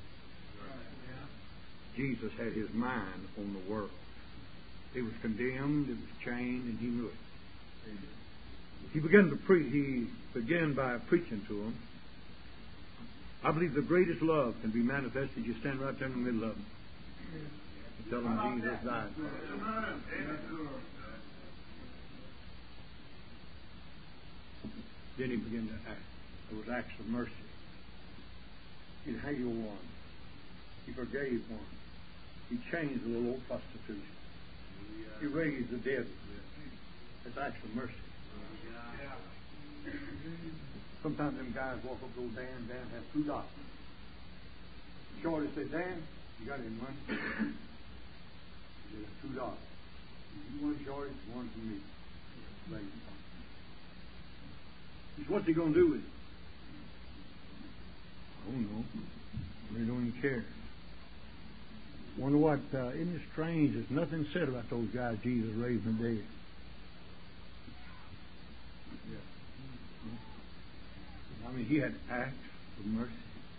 Jesus had his mind on the world. It was condemned, it was chained, and he knew it. He began to preach. He began by preaching to them. I believe the greatest love can be manifested. You stand right there in the middle of them and tell them Jesus died for them. Then he began to act. There was acts of mercy. He healed one. He forgave one. He changed the little old prostitution. He raised the dead. That's acts of mercy. Sometimes them guys walk up to old Dan. Dan has two dollars. Shorty said, Dan, you got any money? He said, two dollars. You one Shorty, one for me. He said, what's he going to do with it? I don't know. They don't even care. Wonder what, uh, isn't it strange? There's nothing said about those guys Jesus raised from the dead. I mean, he had acts of mercy.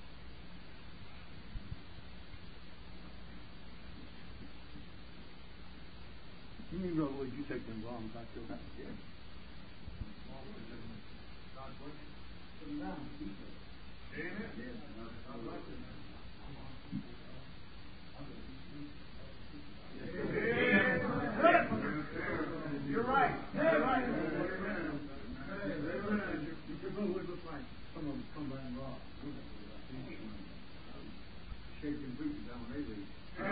You mean, brother, would you take them bombs out your house? Yeah. Put them down. You're right. You're right. It looks like some of them come by and rob. Shaking boots down when they leave.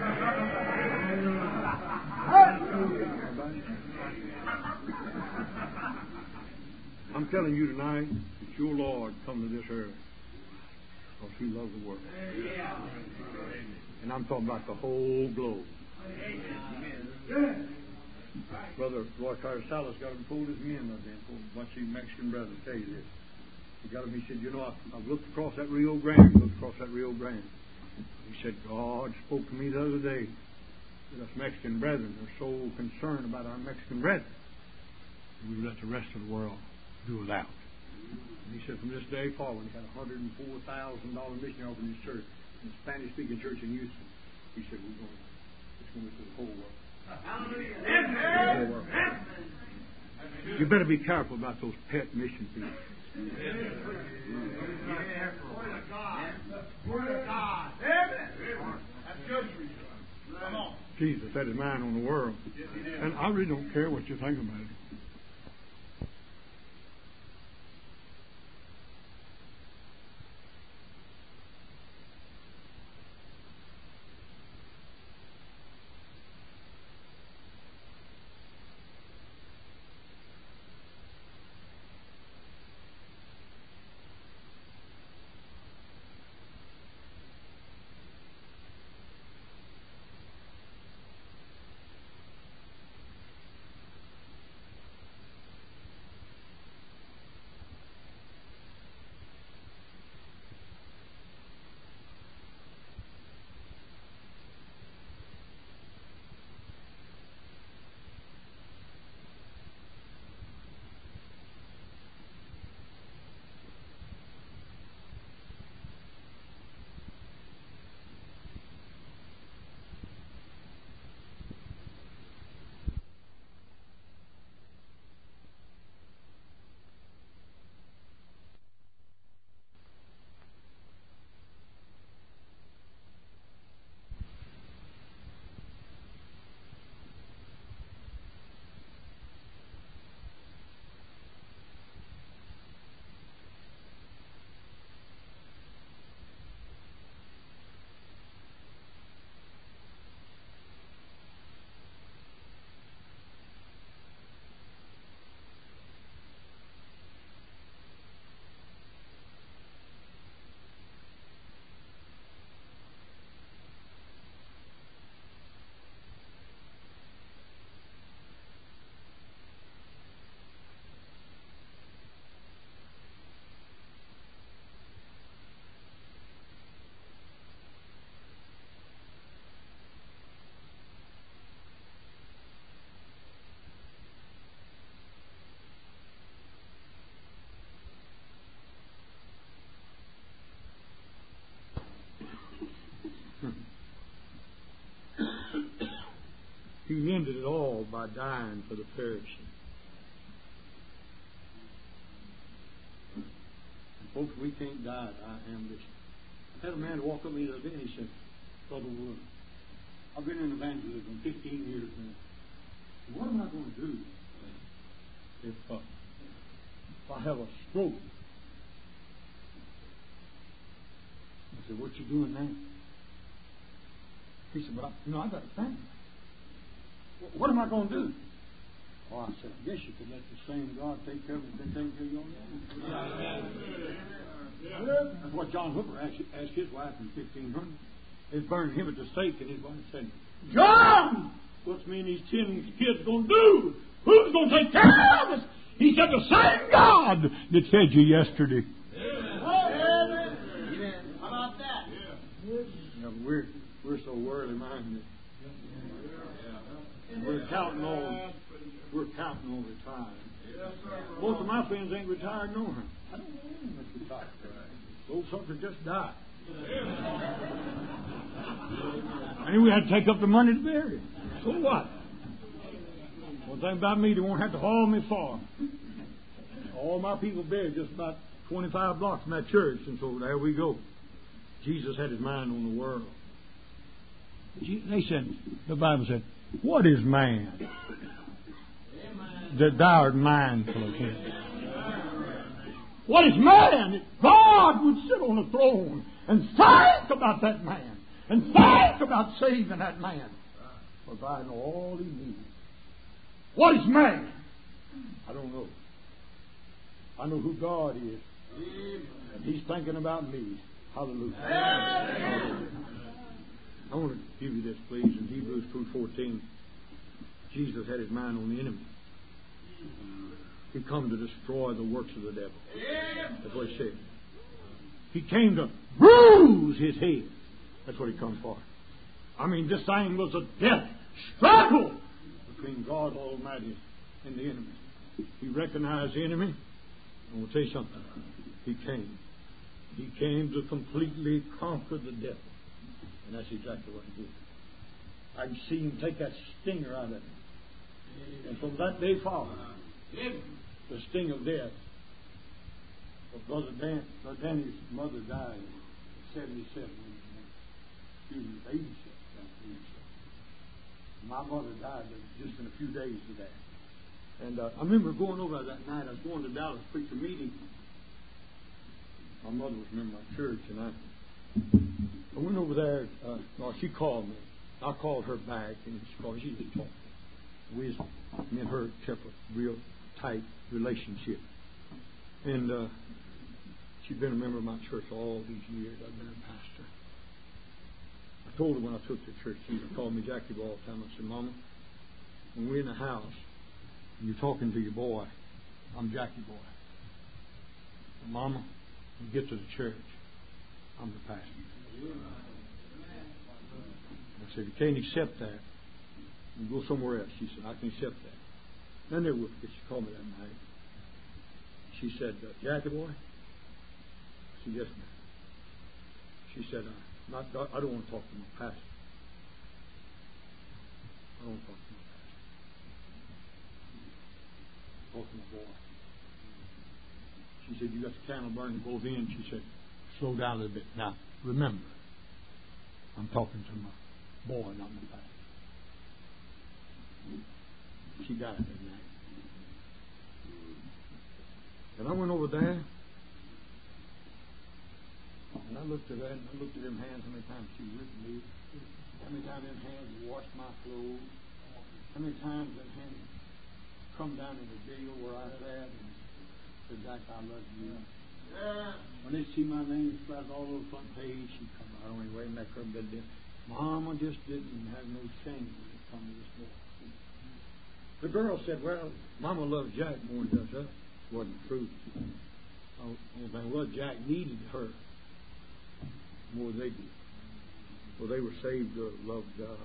I'm telling you tonight that your Lord come to this earth because he loves the world. And I'm talking about the whole globe. Amen. Brother Roy Carter Salas got him pulled his men up there. A bunch of you Mexican brothers tell you this. He got him. He said, you know, I've, I've looked across that Rio Grande, looked across that Rio Grande. He said, God spoke to me the other day that us Mexican brethren are so concerned about our Mexican brethren. We let the rest of the world do without. And he said, from this day forward, he had a one hundred four thousand dollars mission offering his church, in the Spanish-speaking church in Houston. He said, we're going, it's going to be for the whole world. Hallelujah. The whole world. You better be careful about those pet mission people. Word of God. Word of God. Amen. That's good for you. Come on. Jesus had his mind on the world. And I really don't care what you think about it. He ended it all by dying for the perishing. And folks, we can't die at our ambition. I had a man walk up to me the other day and he said, Brother Wood, I've been in evangelism fifteen years now. What am I going to do if, uh, if I have a stroke? I said, what you doing now? He said, well, you know, I got a family. What am I going to do? Oh, I said, I guess you could let the same God take care of it and take care of your own. That's what John Hooker asked, asked his wife in fifteen hundred. They burned him at the stake, and his wife said, John, what's me and these ten kids going to do? Who's going to take care of us? He said, the same God that fed you yesterday. Amen. How about that? Yeah, but we're, we're so worldly minded. We're counting on, we're counting on retiring. Most of my friends ain't retired no how. I don't know anyone that's retired. Old something just died. And we had to take up the money to bury him. So what? One thing about me, they won't have to haul me far. All my people buried just about twenty-five blocks from that church, and so there we go. Jesus had his mind on the world. They said, the Bible said, what is man that thou art mindful of him? What is man that God would sit on a throne and think about that man and think about saving that man, providing all he needs? What is man? I don't know. I know who God is, and he's thinking about me. Hallelujah. Hallelujah. I want to give you this, please, in Hebrews two fourteen. Jesus had his mind on the enemy. He come to destroy the works of the devil. That's what he said. He came to bruise his head. That's what he come for. I mean, this thing was a death struggle between God Almighty and the enemy. He recognized the enemy. I will tell you something. He came. He came to completely conquer the devil. And that's exactly what he did. I can see him take that stinger out of him. And from that day forward, the sting of death. But Brother Dan, Brother Danny's mother died at seventy-seven. Excuse me, eighty-seven. My mother died just in a few days of that. And uh, I remember going over that night. I was going to Dallas preacher meeting. My mother was a member of my church, and I, I went over there. Uh, well, she called me. I called her back, and she called. She just talked. We, me and her, kept a real tight relationship. And uh, she'd been a member of my church all these years. I've been a pastor. I told her when I took to church, she used to call me Jackie Boy all the time. I said, Mama, when we're in the house and you're talking to your boy, I'm Jackie Boy. And Mama, when you get to the church, I'm the pastor. I said, you can't accept that. You go somewhere else. She said, I can accept that. Then there was, she called me that night. She said, uh, Jackie Boy? I said, yes, ma'am. She said, uh, not, I don't want to talk to my pastor. I don't want to talk to my pastor. Talk to my boy. She said, you got the candle burning both ends. She said, slow down a little bit. Now, remember, I'm talking to my boy, not my pastor. She died that night. And I went over there, and I looked at that, and I looked at them hands, how many times she with me, how many times them hands washed my clothes, how many times them hands come down in the jail where I sat and said, Jack, I love you. Yeah. When they see my name splashed all over the front page, she come out on her way and make her bed there. Mama just didn't have no shame when it come to this boy. The girl said, well, Mama loves Jack more than does us. Wasn't true. Oh, well, Jack needed her more than they did. Well, they were saved to love God.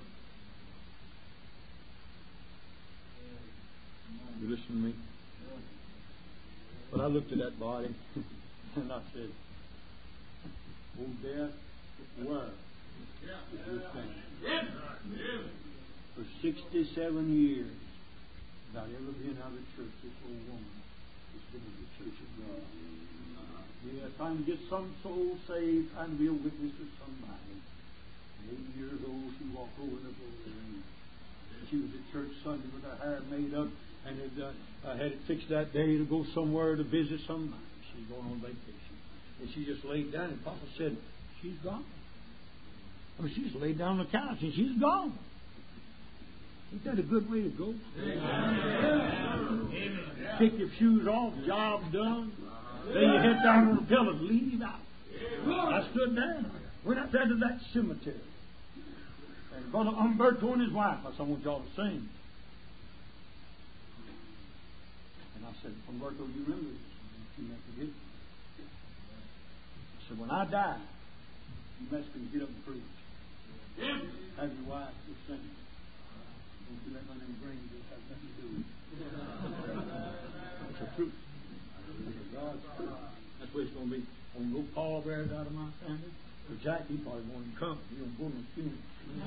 You listen to me? But I looked at that body and I said, oh, death, where is this thing? For sixty-seven years, without ever being out of church, this old woman has been in the church of God. Yeah, trying to get some soul saved, trying to be a witness to somebody. Eight years old, she walked over in the building. She was at church Sunday with her hair made up and had, uh, had it fixed that day to go somewhere to visit somebody. She's going on vacation. And she just laid down, and Papa said, she's gone. I mean, she just laid down on the couch, and she's gone. Ain't that a good way to go? Amen. Take your shoes off, job done. Lay your head down on the pillow and leave out. I stood there. Went up there to that cemetery. And Brother Umberto and his wife, I said, I want y'all to sing. And I said, Umberto, you remember this? She meant to get. I said, when I die, you must get up and preach. Have your wife to sing. Don't you let my name bring this have nothing to do with it. That's the truth. God's truth. That's what it's going to be. I'm going to go pallbearers out of my family. But Jack, he probably won't come. He don't go to the funeral.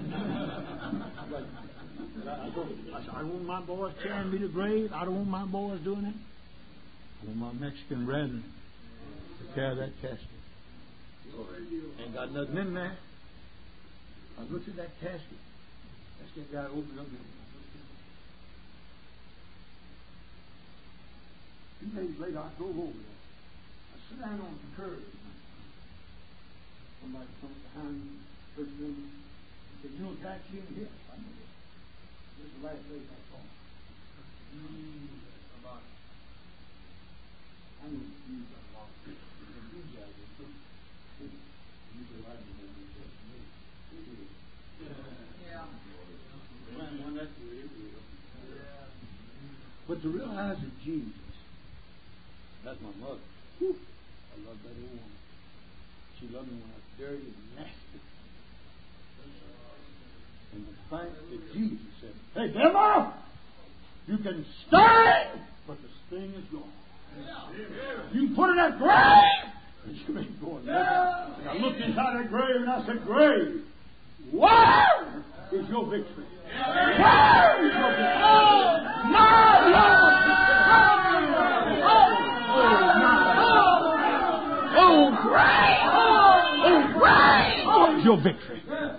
But I, I, go, I said, I don't want my boys carrying me to the grave. I don't want my boys doing it. I want my Mexican brethren to carry that casket. Ain't got nothing in there. I looked at that casket. That's that guy opened up. Two days later, I drove over there. I sat down on the curb. Somebody comes behind me, first building. He said, you know Jack here? Yes, I know this. This is the last place I saw him. I know you got a lot of people. You guys are so good. You can ride with them and say, yeah. But to realize that Jesus That's my mother. Whew. I love that old woman. She loved me when I was dirty and nasty. And the fact that Jesus said, "Hey, devil, you can stay, but the sting is gone. You can put it in that grave, and you ain't going there." And I looked inside that grave and I said, "Grave, where is your victory? Where is your victory? My Lord! Oh, grave! Oh, grave! Where's your victory?"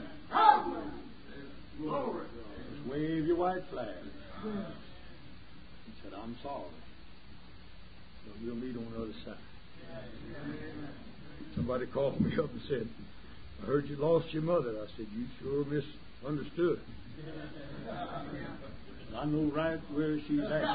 Just wave your white flag. He said, "I'm sorry, but we'll meet on the other side." Somebody called me up and said, "I heard you lost your mother." I said, "You sure misunderstood. I know right where she's at."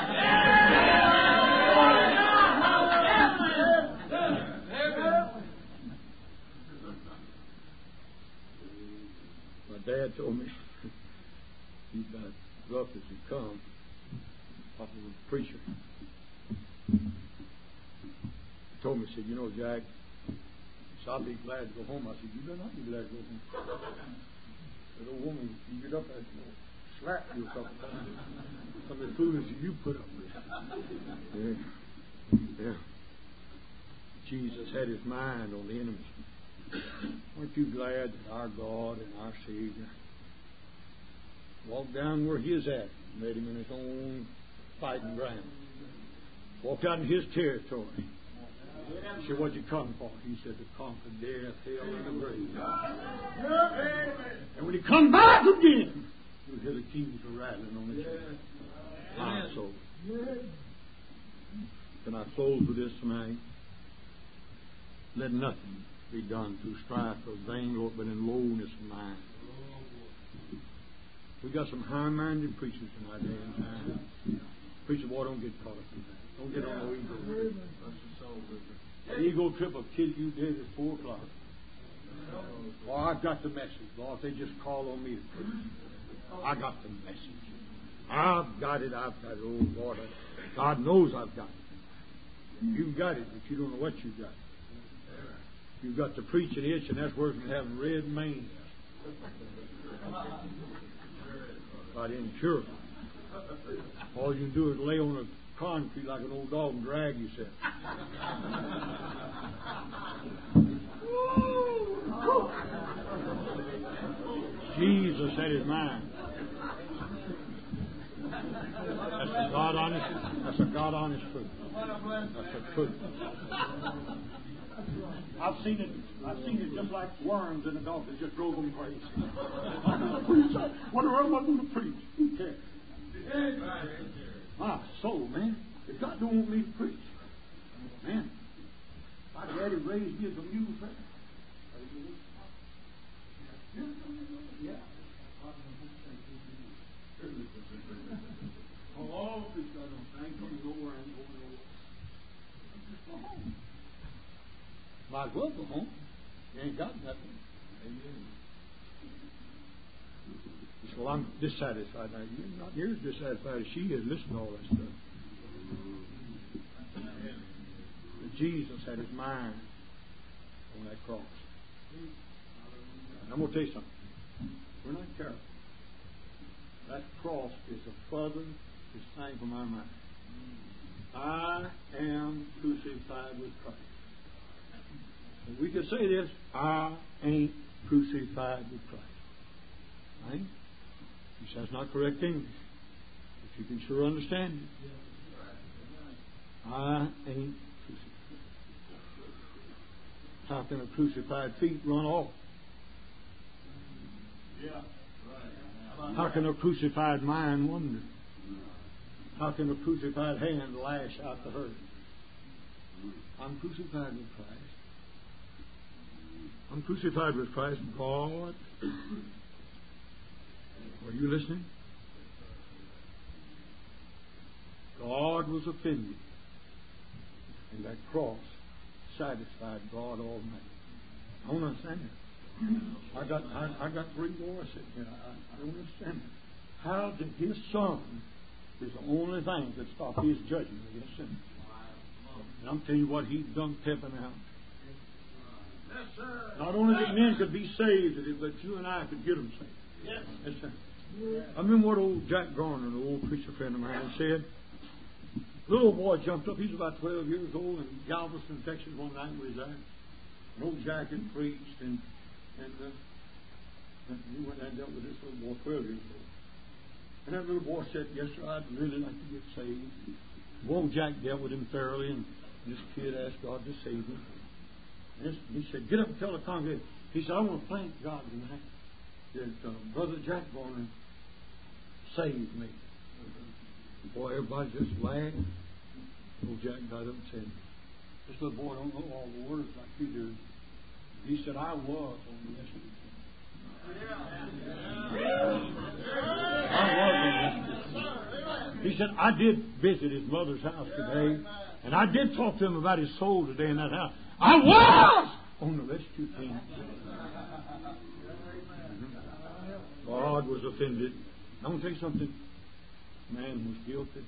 My dad told me he's about rough as he come. Papa was a preacher. He told me, he said, "You know, Jack, so I'll be glad to go home." I said, "You better not be glad to go home. That old woman, you get up and slap you a couple times. Some of the foolishness you put up with." Yeah. Yeah. Jesus had his mind on the enemy. Aren't you glad that our God and our Savior walked down where he is at, made him in his own fighting ground, walked out in his territory? He said, "What'd you come for?" He said, "To conquer death, hell, and the grave." And when he come back again, you'll hear the keys are rattling on the chair. My soul. Can I close with this tonight? Let nothing be done through strife or vainglory, but in lowness of mind. We got some high-minded preachers in our day and time. Preacher, boy, don't get caught up in that. Don't get on no ego trip. The ego trip will kill you dead at four o'clock. Oh, I've got the message, Lord. They just call on me to preach. I got the message. I've got it. I've got it. Oh, Lord, God knows I've got it. You've got it, but you don't know what you've got. You've got to preach an itch, and that's worse than having red mane. About incurable. All you can do is lay on a concrete like an old dog and drag yourself. Jesus had his mind. That's a God honest. That's a God honest truth. That's the truth. I've seen it. I've seen it just like worms in a dog that just drove them crazy. I'm going to preach. What am I going to preach? Who cares? My soul, man. If God don't want me to preach, man, my daddy raised me as a mule friend. Yeah. Oh, preach God don't thank him nowhere and go nowhere. Just go home. Might as well go home. You ain't got nothing. Amen. Well, I'm dissatisfied now. You're not near as dissatisfied as she is. Listen to all that stuff. But Jesus had his mind on that cross. And I'm going to tell you something. We're not careful. That cross is a further thing from our mind. I am crucified with Christ. And we could say this, I ain't crucified with Christ. Right? He says that's not correct English. But you can sure understand it. I ain't crucified. How can a crucified feet run off? Yeah. How can a crucified mind wonder? How can a crucified hand lash out the hurt? I'm crucified with Christ. I'm crucified with Christ. God, are you listening? God was offended, and that cross satisfied God Almighty. I don't understand that. I got I, I got three boys sitting here. I, I don't understand that. How did His Son is the only thing that stop His judgment against sin? And I'm telling you what, he's done pimping out. Yes, sir. Not only that men could be saved, but you and I could get them saved. Yes. Yes, sir. I remember what old Jack Garner, an old preacher friend of mine, said. Little boy jumped up. He's about twelve years old in Galveston, Texas, one night where he's at. And old Jack had preached, and and, uh, and he went and dealt with this little boy, twelve years old. And that little boy said, "Yes, sir, I'd really like to get saved." Well, old Jack dealt with him thoroughly, and this kid asked God to save him. And this, he said, "Get up and tell the congregation." He said, "I want to thank God tonight that uh, Brother Jack Garner saved me." Boy, everybody just laughed. Old Jack got up and said, "This little boy don't know all the words like you do." He said, "I was on the rescue team. I was on the rescue team." He said, "I did visit his mother's house today, and I did talk to him about his soul today in that house. I was on the rescue team." God was offended. I want to tell you something. Man was guilty.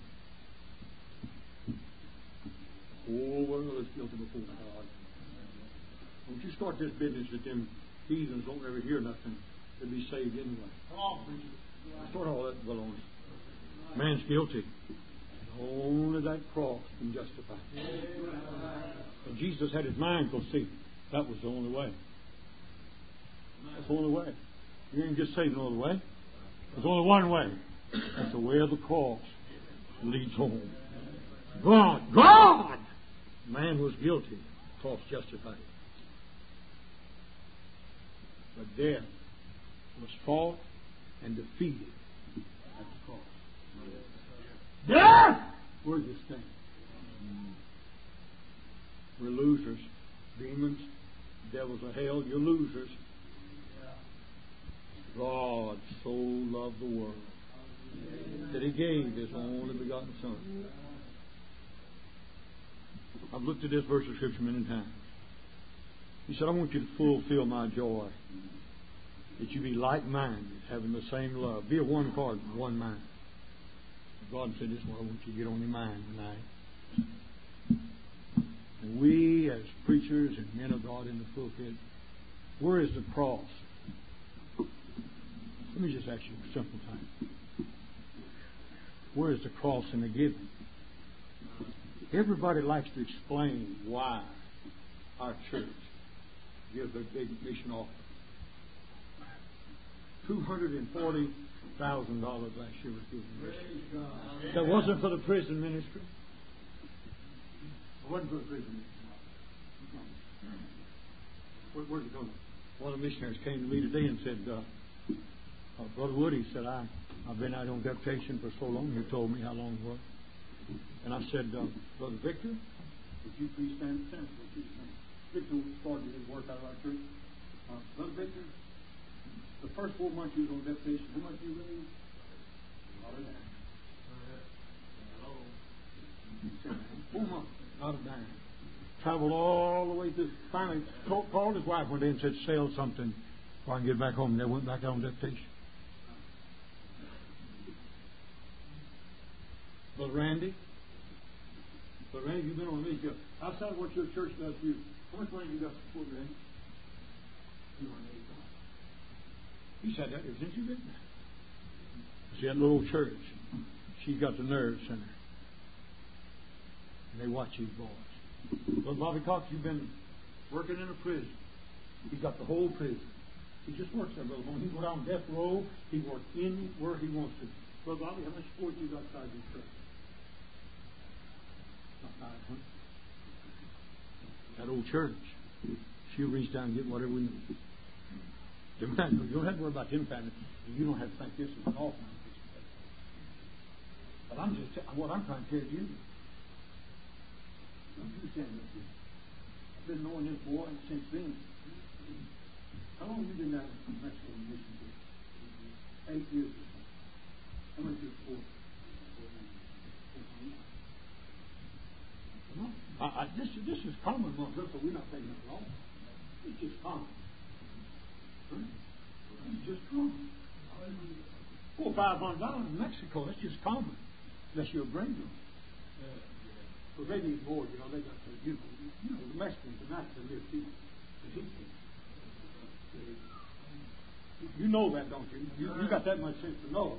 The whole world is guilty before God. Don't you start this business that them heathens don't ever hear nothing. They'll be saved anyway. Come on, preacher. Start all that baloney. Man's guilty. Only that cross can justify. And Jesus had his mind, because see, that was the only way. That's the only way. You ain't just saved no other way. There's only one way. That's the way of the cross leads home. God, God! Man was guilty. Cross justified. But death was fought and defeated at the cross. Death! Where's this thing? We're losers. Demons, devils of hell, you're losers. God so loved the world that He gave His only begotten Son. I've looked at this verse of Scripture many times. He said, "I want you to fulfill my joy, that you be like-minded, having the same love. Be of one accord, one mind." God said, "This is what I want you to get on your mind tonight." And we, as preachers and men of God in the pulpit, where is the cross? Let me just ask you a simple thing. Where is the cross in the giving? Everybody likes to explain why our church gives a big mission offering. two hundred forty thousand dollars last year was given. That wasn't for the prison ministry. It wasn't for the prison ministry. Where, where's it going? One of the missionaries came to me today and said, uh, uh, Brother Wood, he said, I, I've been out on deputation for so long. He told me how long it was. And I said, uh, Brother Victor, would you please stand stand for what you stand? Victor started his work out of our church. Uh, Brother Victor, the first four months you was on deputation, how much you raised? Not a dime. Four months, not a dime. Traveled all the way through. Finally, called his wife one day and said, "Sell something before I can get back home." And they went back out on deputation. Brother Randy, Brother Randy, you've been on me. Outside of what your church does for you, how much money you got for Randy? two hundred eighty dollars. He said that ever since you've been there. See, that little church, she's got the nerve center. And they watch these boys. Brother Bobby Cox, you've been working in a prison. He's got the whole prison. He just works there, Brother. When he go down death row, he works anywhere he wants to. Brother Bobby, how much support you got outside your church? Not five hundred. That old church, she'll reach down and get whatever we need. You don't have to worry about them families. You don't have to think this is an offering. But I'm just what I'm trying to tell you. Don't you stand up here. I've been knowing this boy since then. How long have you been down in Mexico on mission trip? Eight years or so. How much is for? I, I, this, this is common among us, so we're not taking it wrong. It's just common. Huh? It's just common. Four or five hundred dollars in Mexico, that's just common. Unless you're a gringo. Because they need more, you know, they got to, you know, you know the Mexicans are not to live too. You know that, don't you? You, you got that much sense to know.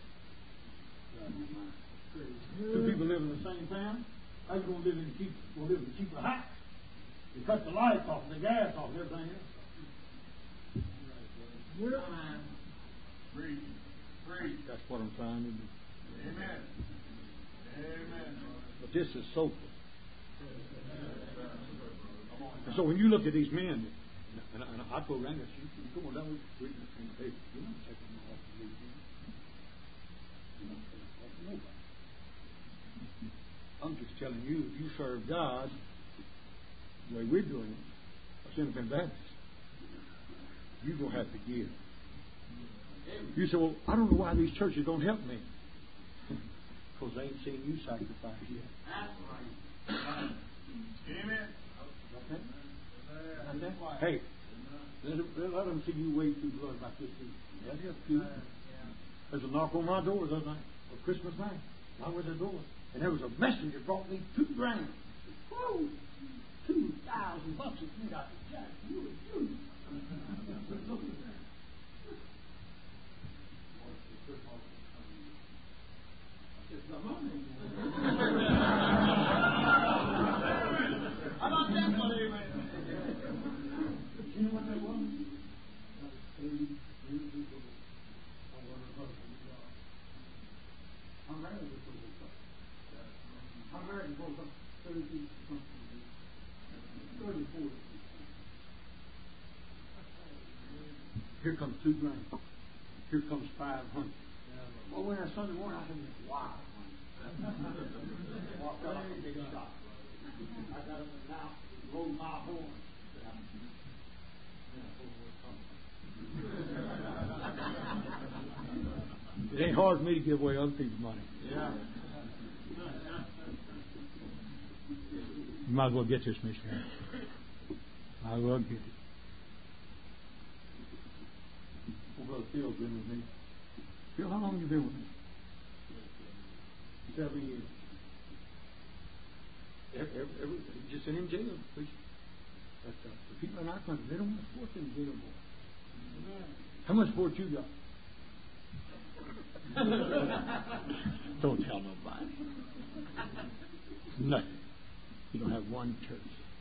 Two people live in the same town. How you going to live in cheap? Going to live in a cheaper house? You cut the lights off, the gas off, and everything else. Preach. Preach. That's what I'm trying to do. Amen. Amen. But this is sober. And so when you look at these men, and I, and I go around and say, you come on down with the street and say, hey, you're not taking them off the road. You're not taking them off nobody. I'm just telling you, if you serve God the way we're doing it, as Independent Baptists, you're going to have to give. You say, well, I don't know why these churches don't help me. Because they ain't seen you sacrifice yet. Amen. Okay? Hey, let them, let them see you wade through blood like this. That helps you. There's a knock on my door the other night, on Christmas night. I was at the door, and there was a messenger brought me two grand. Whoa! Two thousand bucks if you got the jack. You were you. Come on. I'm not that money, man. You know what that was? That was thirty years ago. I was a husband of God. I'm married to the whole stuff. I'm married to both of them. thirty something years. thirty, forty. Here comes two grand. Here comes five hundred. Well, when I Sunday morning, I said, wow. Walked out of a big shop. I got up and out, rolled my horn. It ain't hard for me to give away other people's money. Yeah. You might as well get this, missionary. Might as well get it. Well, Brother Phil's been with me. Phil, how long have you been with me? Seven years. Every, every, every, just in jail. But uh, the people in our country, they don't want to force in jail more. How much sport you got? Don't tell nobody. Nothing. You don't have one church.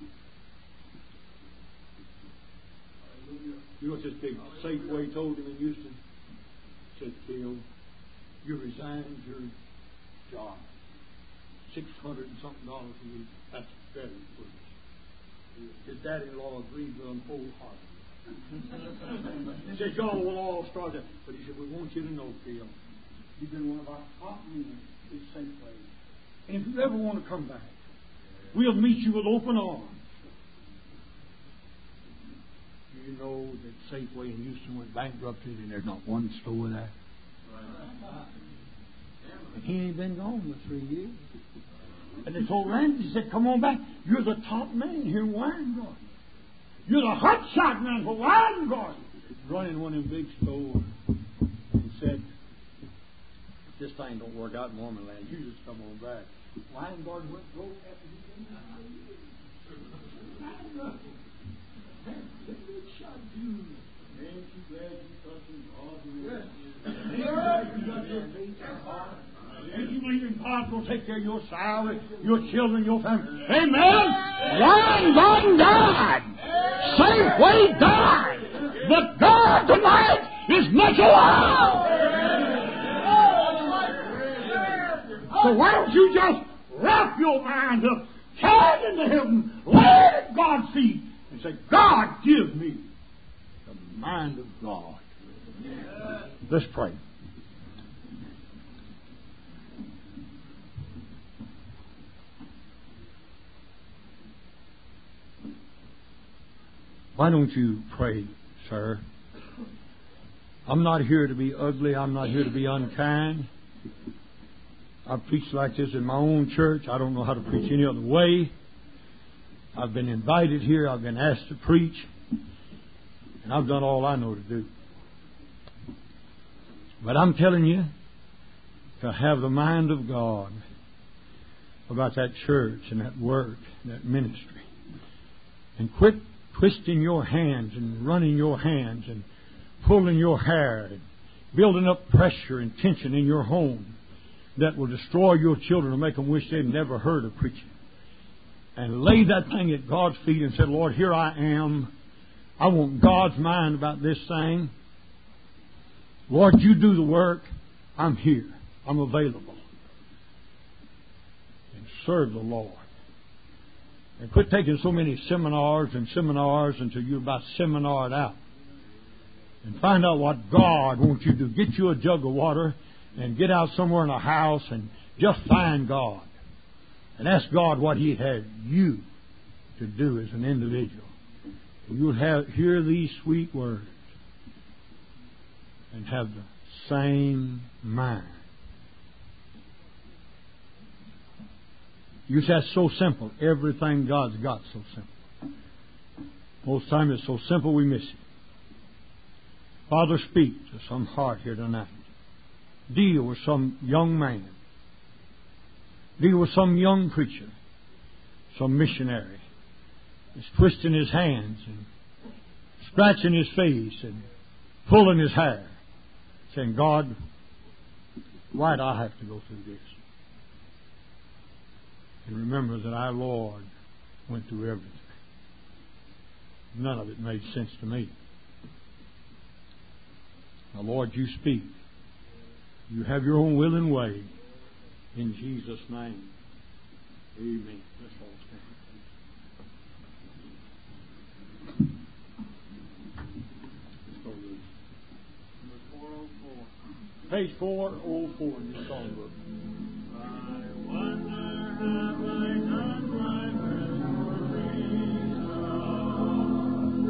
You know what this big Safeway told him in Houston? Said, Phil, you resigned your job. Six hundred and something dollars a week. That's very foolish. His daddy-in-law agreed with him wholeheartedly. He said, y'all will all start that. But he said, we want you to know, Phil, you've been one of our top leaders in Safeway. And if you ever want to come back, we'll meet you with open arms. You know that Safeway in Houston went bankrupt and there's not one store there. And he ain't been gone for three years. And they told Randy, he said, come on back. You're the top man here in Weingarten. You're the hot shot man for Weingarten. Running one of them big stores. And said, if this thing don't work out in Mormon land, you just come on back. Weingarten went broke after he came out. Ain't you glad you trusted God? Ain't you believing God will take care of your salary, your children, your family? Amen! Weingarten died! Safeway died! But God tonight is much alive! So why don't you just wrap your mind up, carry it into heaven, lay it at God's feet, and say, God, give me the mind of God. Let's pray. Why don't you pray, sir? I'm not here to be ugly. I'm not here to be unkind. I've preached like this in my own church. I don't know how to preach any other way. I've been invited here. I've been asked to preach. And I've done all I know to do. But I'm telling you, to have the mind of God, about that church and that work and that ministry. And quit twisting your hands and running your hands and pulling your hair and building up pressure and tension in your home that will destroy your children and make them wish they'd never heard of preaching. And lay that thing at God's feet and say, Lord, here I am. I want God's mind about this thing. Lord, you do the work. I'm here. I'm available. And serve the Lord. And quit taking so many seminars and seminars until you're about seminared out. And find out what God wants you to do. Get you a jug of water and get out somewhere in a house and just find God. And ask God what He had you to do as an individual. You'll have hear these sweet words and have the same mind. You say that's so simple. Everything God's got so simple. Most time it's so simple we miss it. Father, speak to some heart here tonight. Deal with some young man. Deal with some young preacher. Some missionary. He's twisting his hands and scratching his face and pulling his hair. Saying, God, why do I have to go through this? And remember that our Lord went through everything. None of it made sense to me. Now, Lord, you speak. You have your own will and way. In Jesus' name. Amen. Let's all stand. Page four oh four in your songbook. I wonder have I done my best for thee, and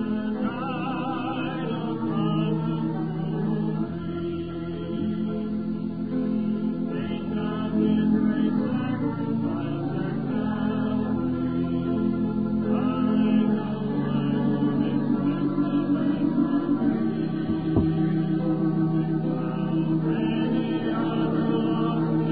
died upon the tree. Think of His great sacrifice at Calvary. I know my own expenses and for many other lost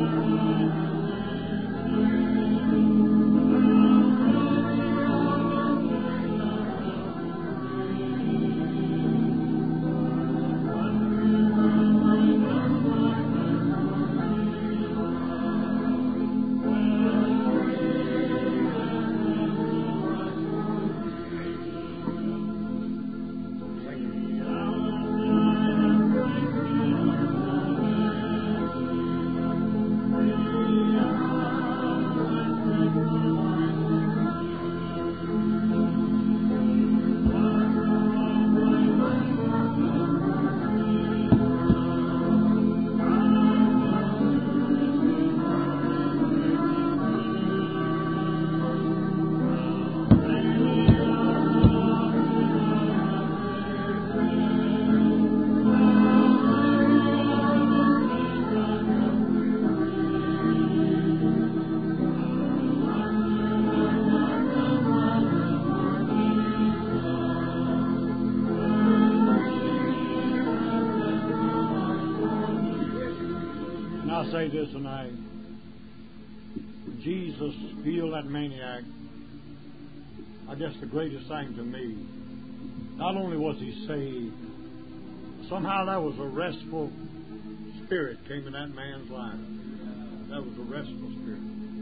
Say this tonight. Jesus healed that maniac. I guess the greatest thing to me, not only was he saved, somehow that was a restful spirit came in that man's life. That was a restful spirit.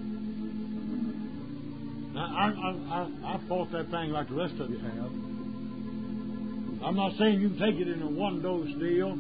Now, I, I, I, I fought that thing like the rest of you have. I'm not saying you can take it in a one-dose deal.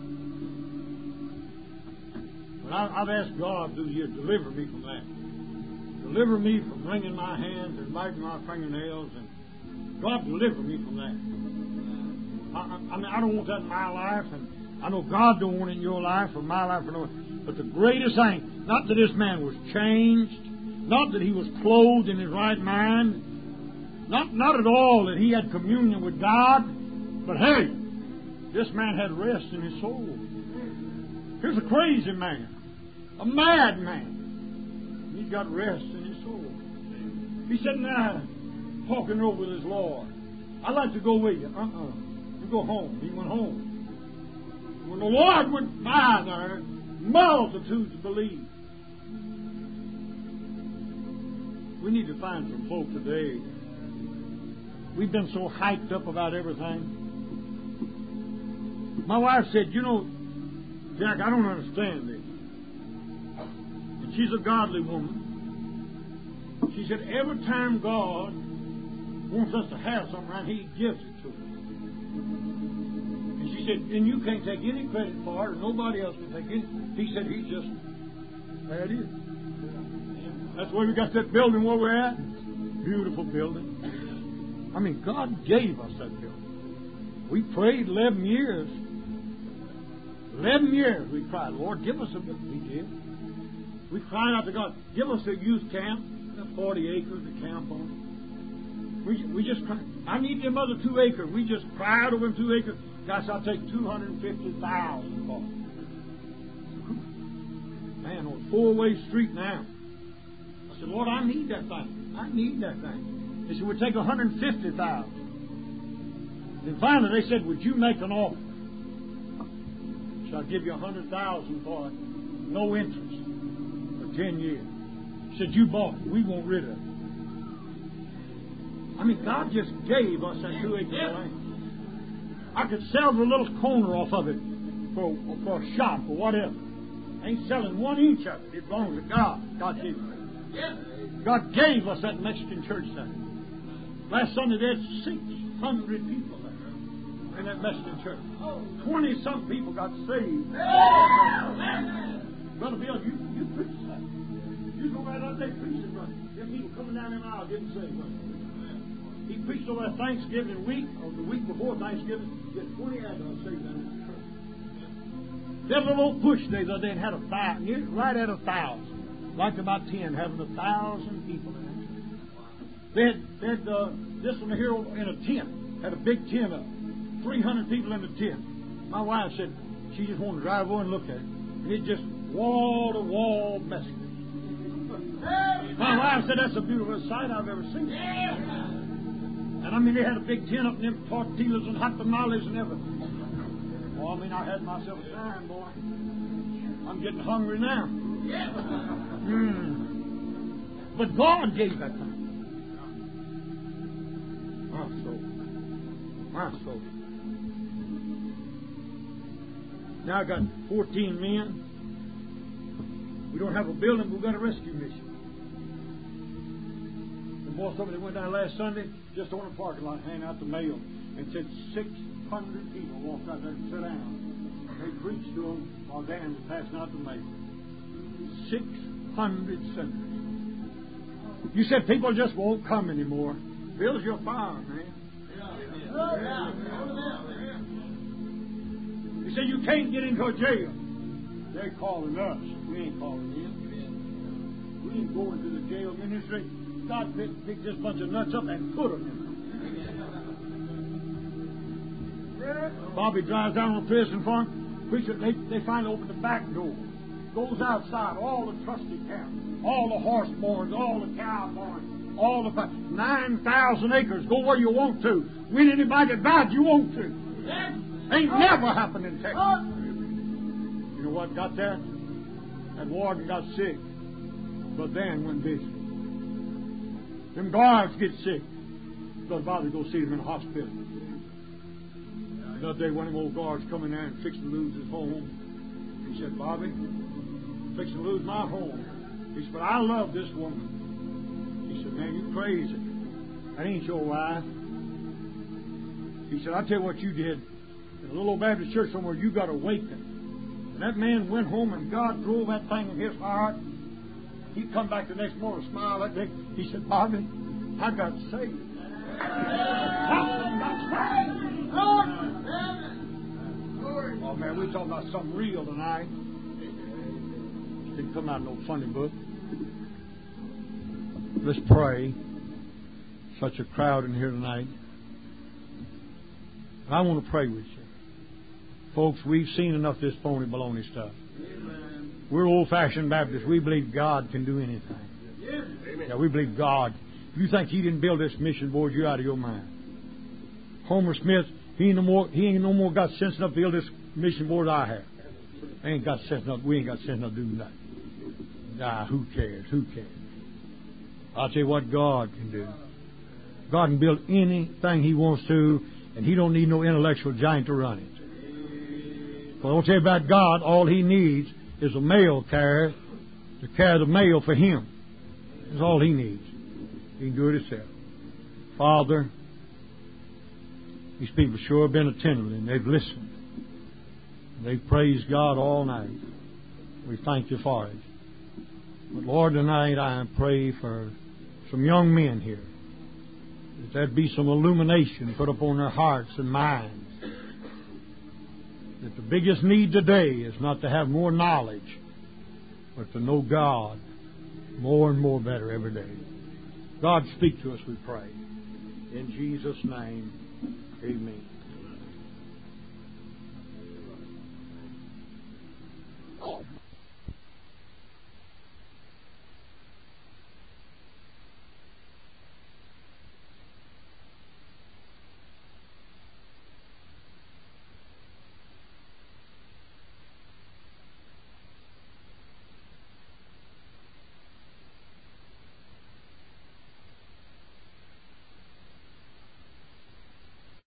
But I, I've asked God through the years, deliver me from that. Deliver me from wringing my hands and biting my fingernails. And God, deliver me from that. I, I, I mean, I don't want that in my life, and I know God don't want it in your life or my life or no. But the greatest thing, not that this man was changed, not that he was clothed in his right mind, not not at all that he had communion with God, but hey, this man had rest in his soul. Here's a crazy man. A mad man. He's got rest in his soul. He's sitting there talking over with his Lord. I'd like to go with you. Uh-uh. You go home. He went home. When the Lord went by there, multitudes believed. We need to find some folk today. We've been so hyped up about everything. My wife said, you know, Jack, I don't understand this. And she's a godly woman. She said, every time God wants us to have something around, He gives it to us. And she said, and you can't take any credit for it, or nobody else can take any. He said, He's just, there it is. That's where we got that building where we're at. Beautiful building. I mean, God gave us that building. We prayed eleven years. eleven years we cried, Lord, give us a building. He did. We cried out to God, give us a youth camp. forty acres to camp on. We, we just cried. I need them other two acres. We just cried over them two acres. Gosh, I'll take two hundred fifty thousand for it. Man, on a four-way street now. I said, Lord, I need that thing. I need that thing. They said, we'll take one hundred fifty thousand. Then finally they said, would you make an offer? Shall I give you one hundred thousand for it? No interest for ten years. He said, you bought it. We won't rid of it. I mean, God just gave us that two acre land. I could sell the little corner off of it for, for a shop or whatever. I ain't selling one inch of it. It belongs to God. God gave it. God gave us that Mexican church there. Last Sunday there had six hundred people there in that Mexican church. Twenty-some people got saved. Brother Bill, you, you preach that. You go right out there preaching, brother. Them people coming down the aisle getting saved, brother. He preached over that Thanksgiving week, or the week before Thanksgiving. He had twenty adults saved down in the church. That little old push day the other day and had a thousand, right at a thousand. Like about ten, having a thousand people in it. They had, they had uh, this one here in a tent. Had a big tent up. three hundred people in the tent. My wife said she just wanted to drive over and look at it. And it just wall-to-wall messages. My wife said that's a beautiful sight I've ever seen. And I mean, they had a big tent up in them tortillas and hot tamales and everything. Oh, I mean, I had myself a time, boy. I'm getting hungry now. Mm. But God gave that time. My soul. My soul. Now I got fourteen men. We don't have a building, but we've got a rescue mission. The boy told me they went down last Sunday, just on the parking lot, handing out the mail, and said six hundred people walked out there and sat down. They preached to them while Dan was passing out the mail. six hundred sinners. You said people just won't come anymore. Bill's your fire, man. You say you can't get into a jail. They're calling us. We ain't calling them. We ain't going to the jail ministry. God picked this bunch of nuts up and put them in. Bobby drives down on the prison farm. Preacher, they, they finally open the back door. Goes outside, all the trusty cattle, all the horse boards, all the cow barns, all the nine thousand acres. Go where you want to. Win anybody that died you want to. Ain't never happened in Texas. You know what got that? That warden got sick. But then went busy. Them guards get sick. Brother Bobby go see them in the hospital. The other day one of them old guards come in there and fixing to lose his home. He said, Bobby, fixing to lose my home. He said, but I love this woman. He said, man, you crazy. That ain't your wife. He said, I'll tell you what you did. In a little old Baptist church somewhere, you got awakened. And that man went home and God drove that thing in his heart. He come back the next morning, smiled that day. He said, Bobby, I got saved. Oh, man, we're talking about something real tonight. Didn't come out no funny book. Let's pray. Such a crowd in here tonight. I want to pray with you. Folks, we've seen enough of this phony baloney stuff. Amen. We're old-fashioned Baptists. We believe God can do anything. Amen. Yeah, we believe God. If you think He didn't build this mission board, you're out of your mind. Homer Smith, he ain't no more, he ain't no more got sense enough to build this mission board I have. I ain't got sense enough. We ain't got sense enough to do nothing. Ah, who cares? Who cares? I'll tell you what God can do. God can build anything He wants to, and He don't need no intellectual giant to run it. But I'll tell you about God, all He needs is a mail carrier to carry the mail for Him. That's all He needs. He can do it Himself. Father, these people sure have been attentive, and they've listened. They've praised God all night. We thank You for it. But Lord, tonight I pray for some young men here, that there be some illumination put upon their hearts and minds. That the biggest need today is not to have more knowledge, but to know God more and more better every day. God, speak to us, we pray. In Jesus' name, amen.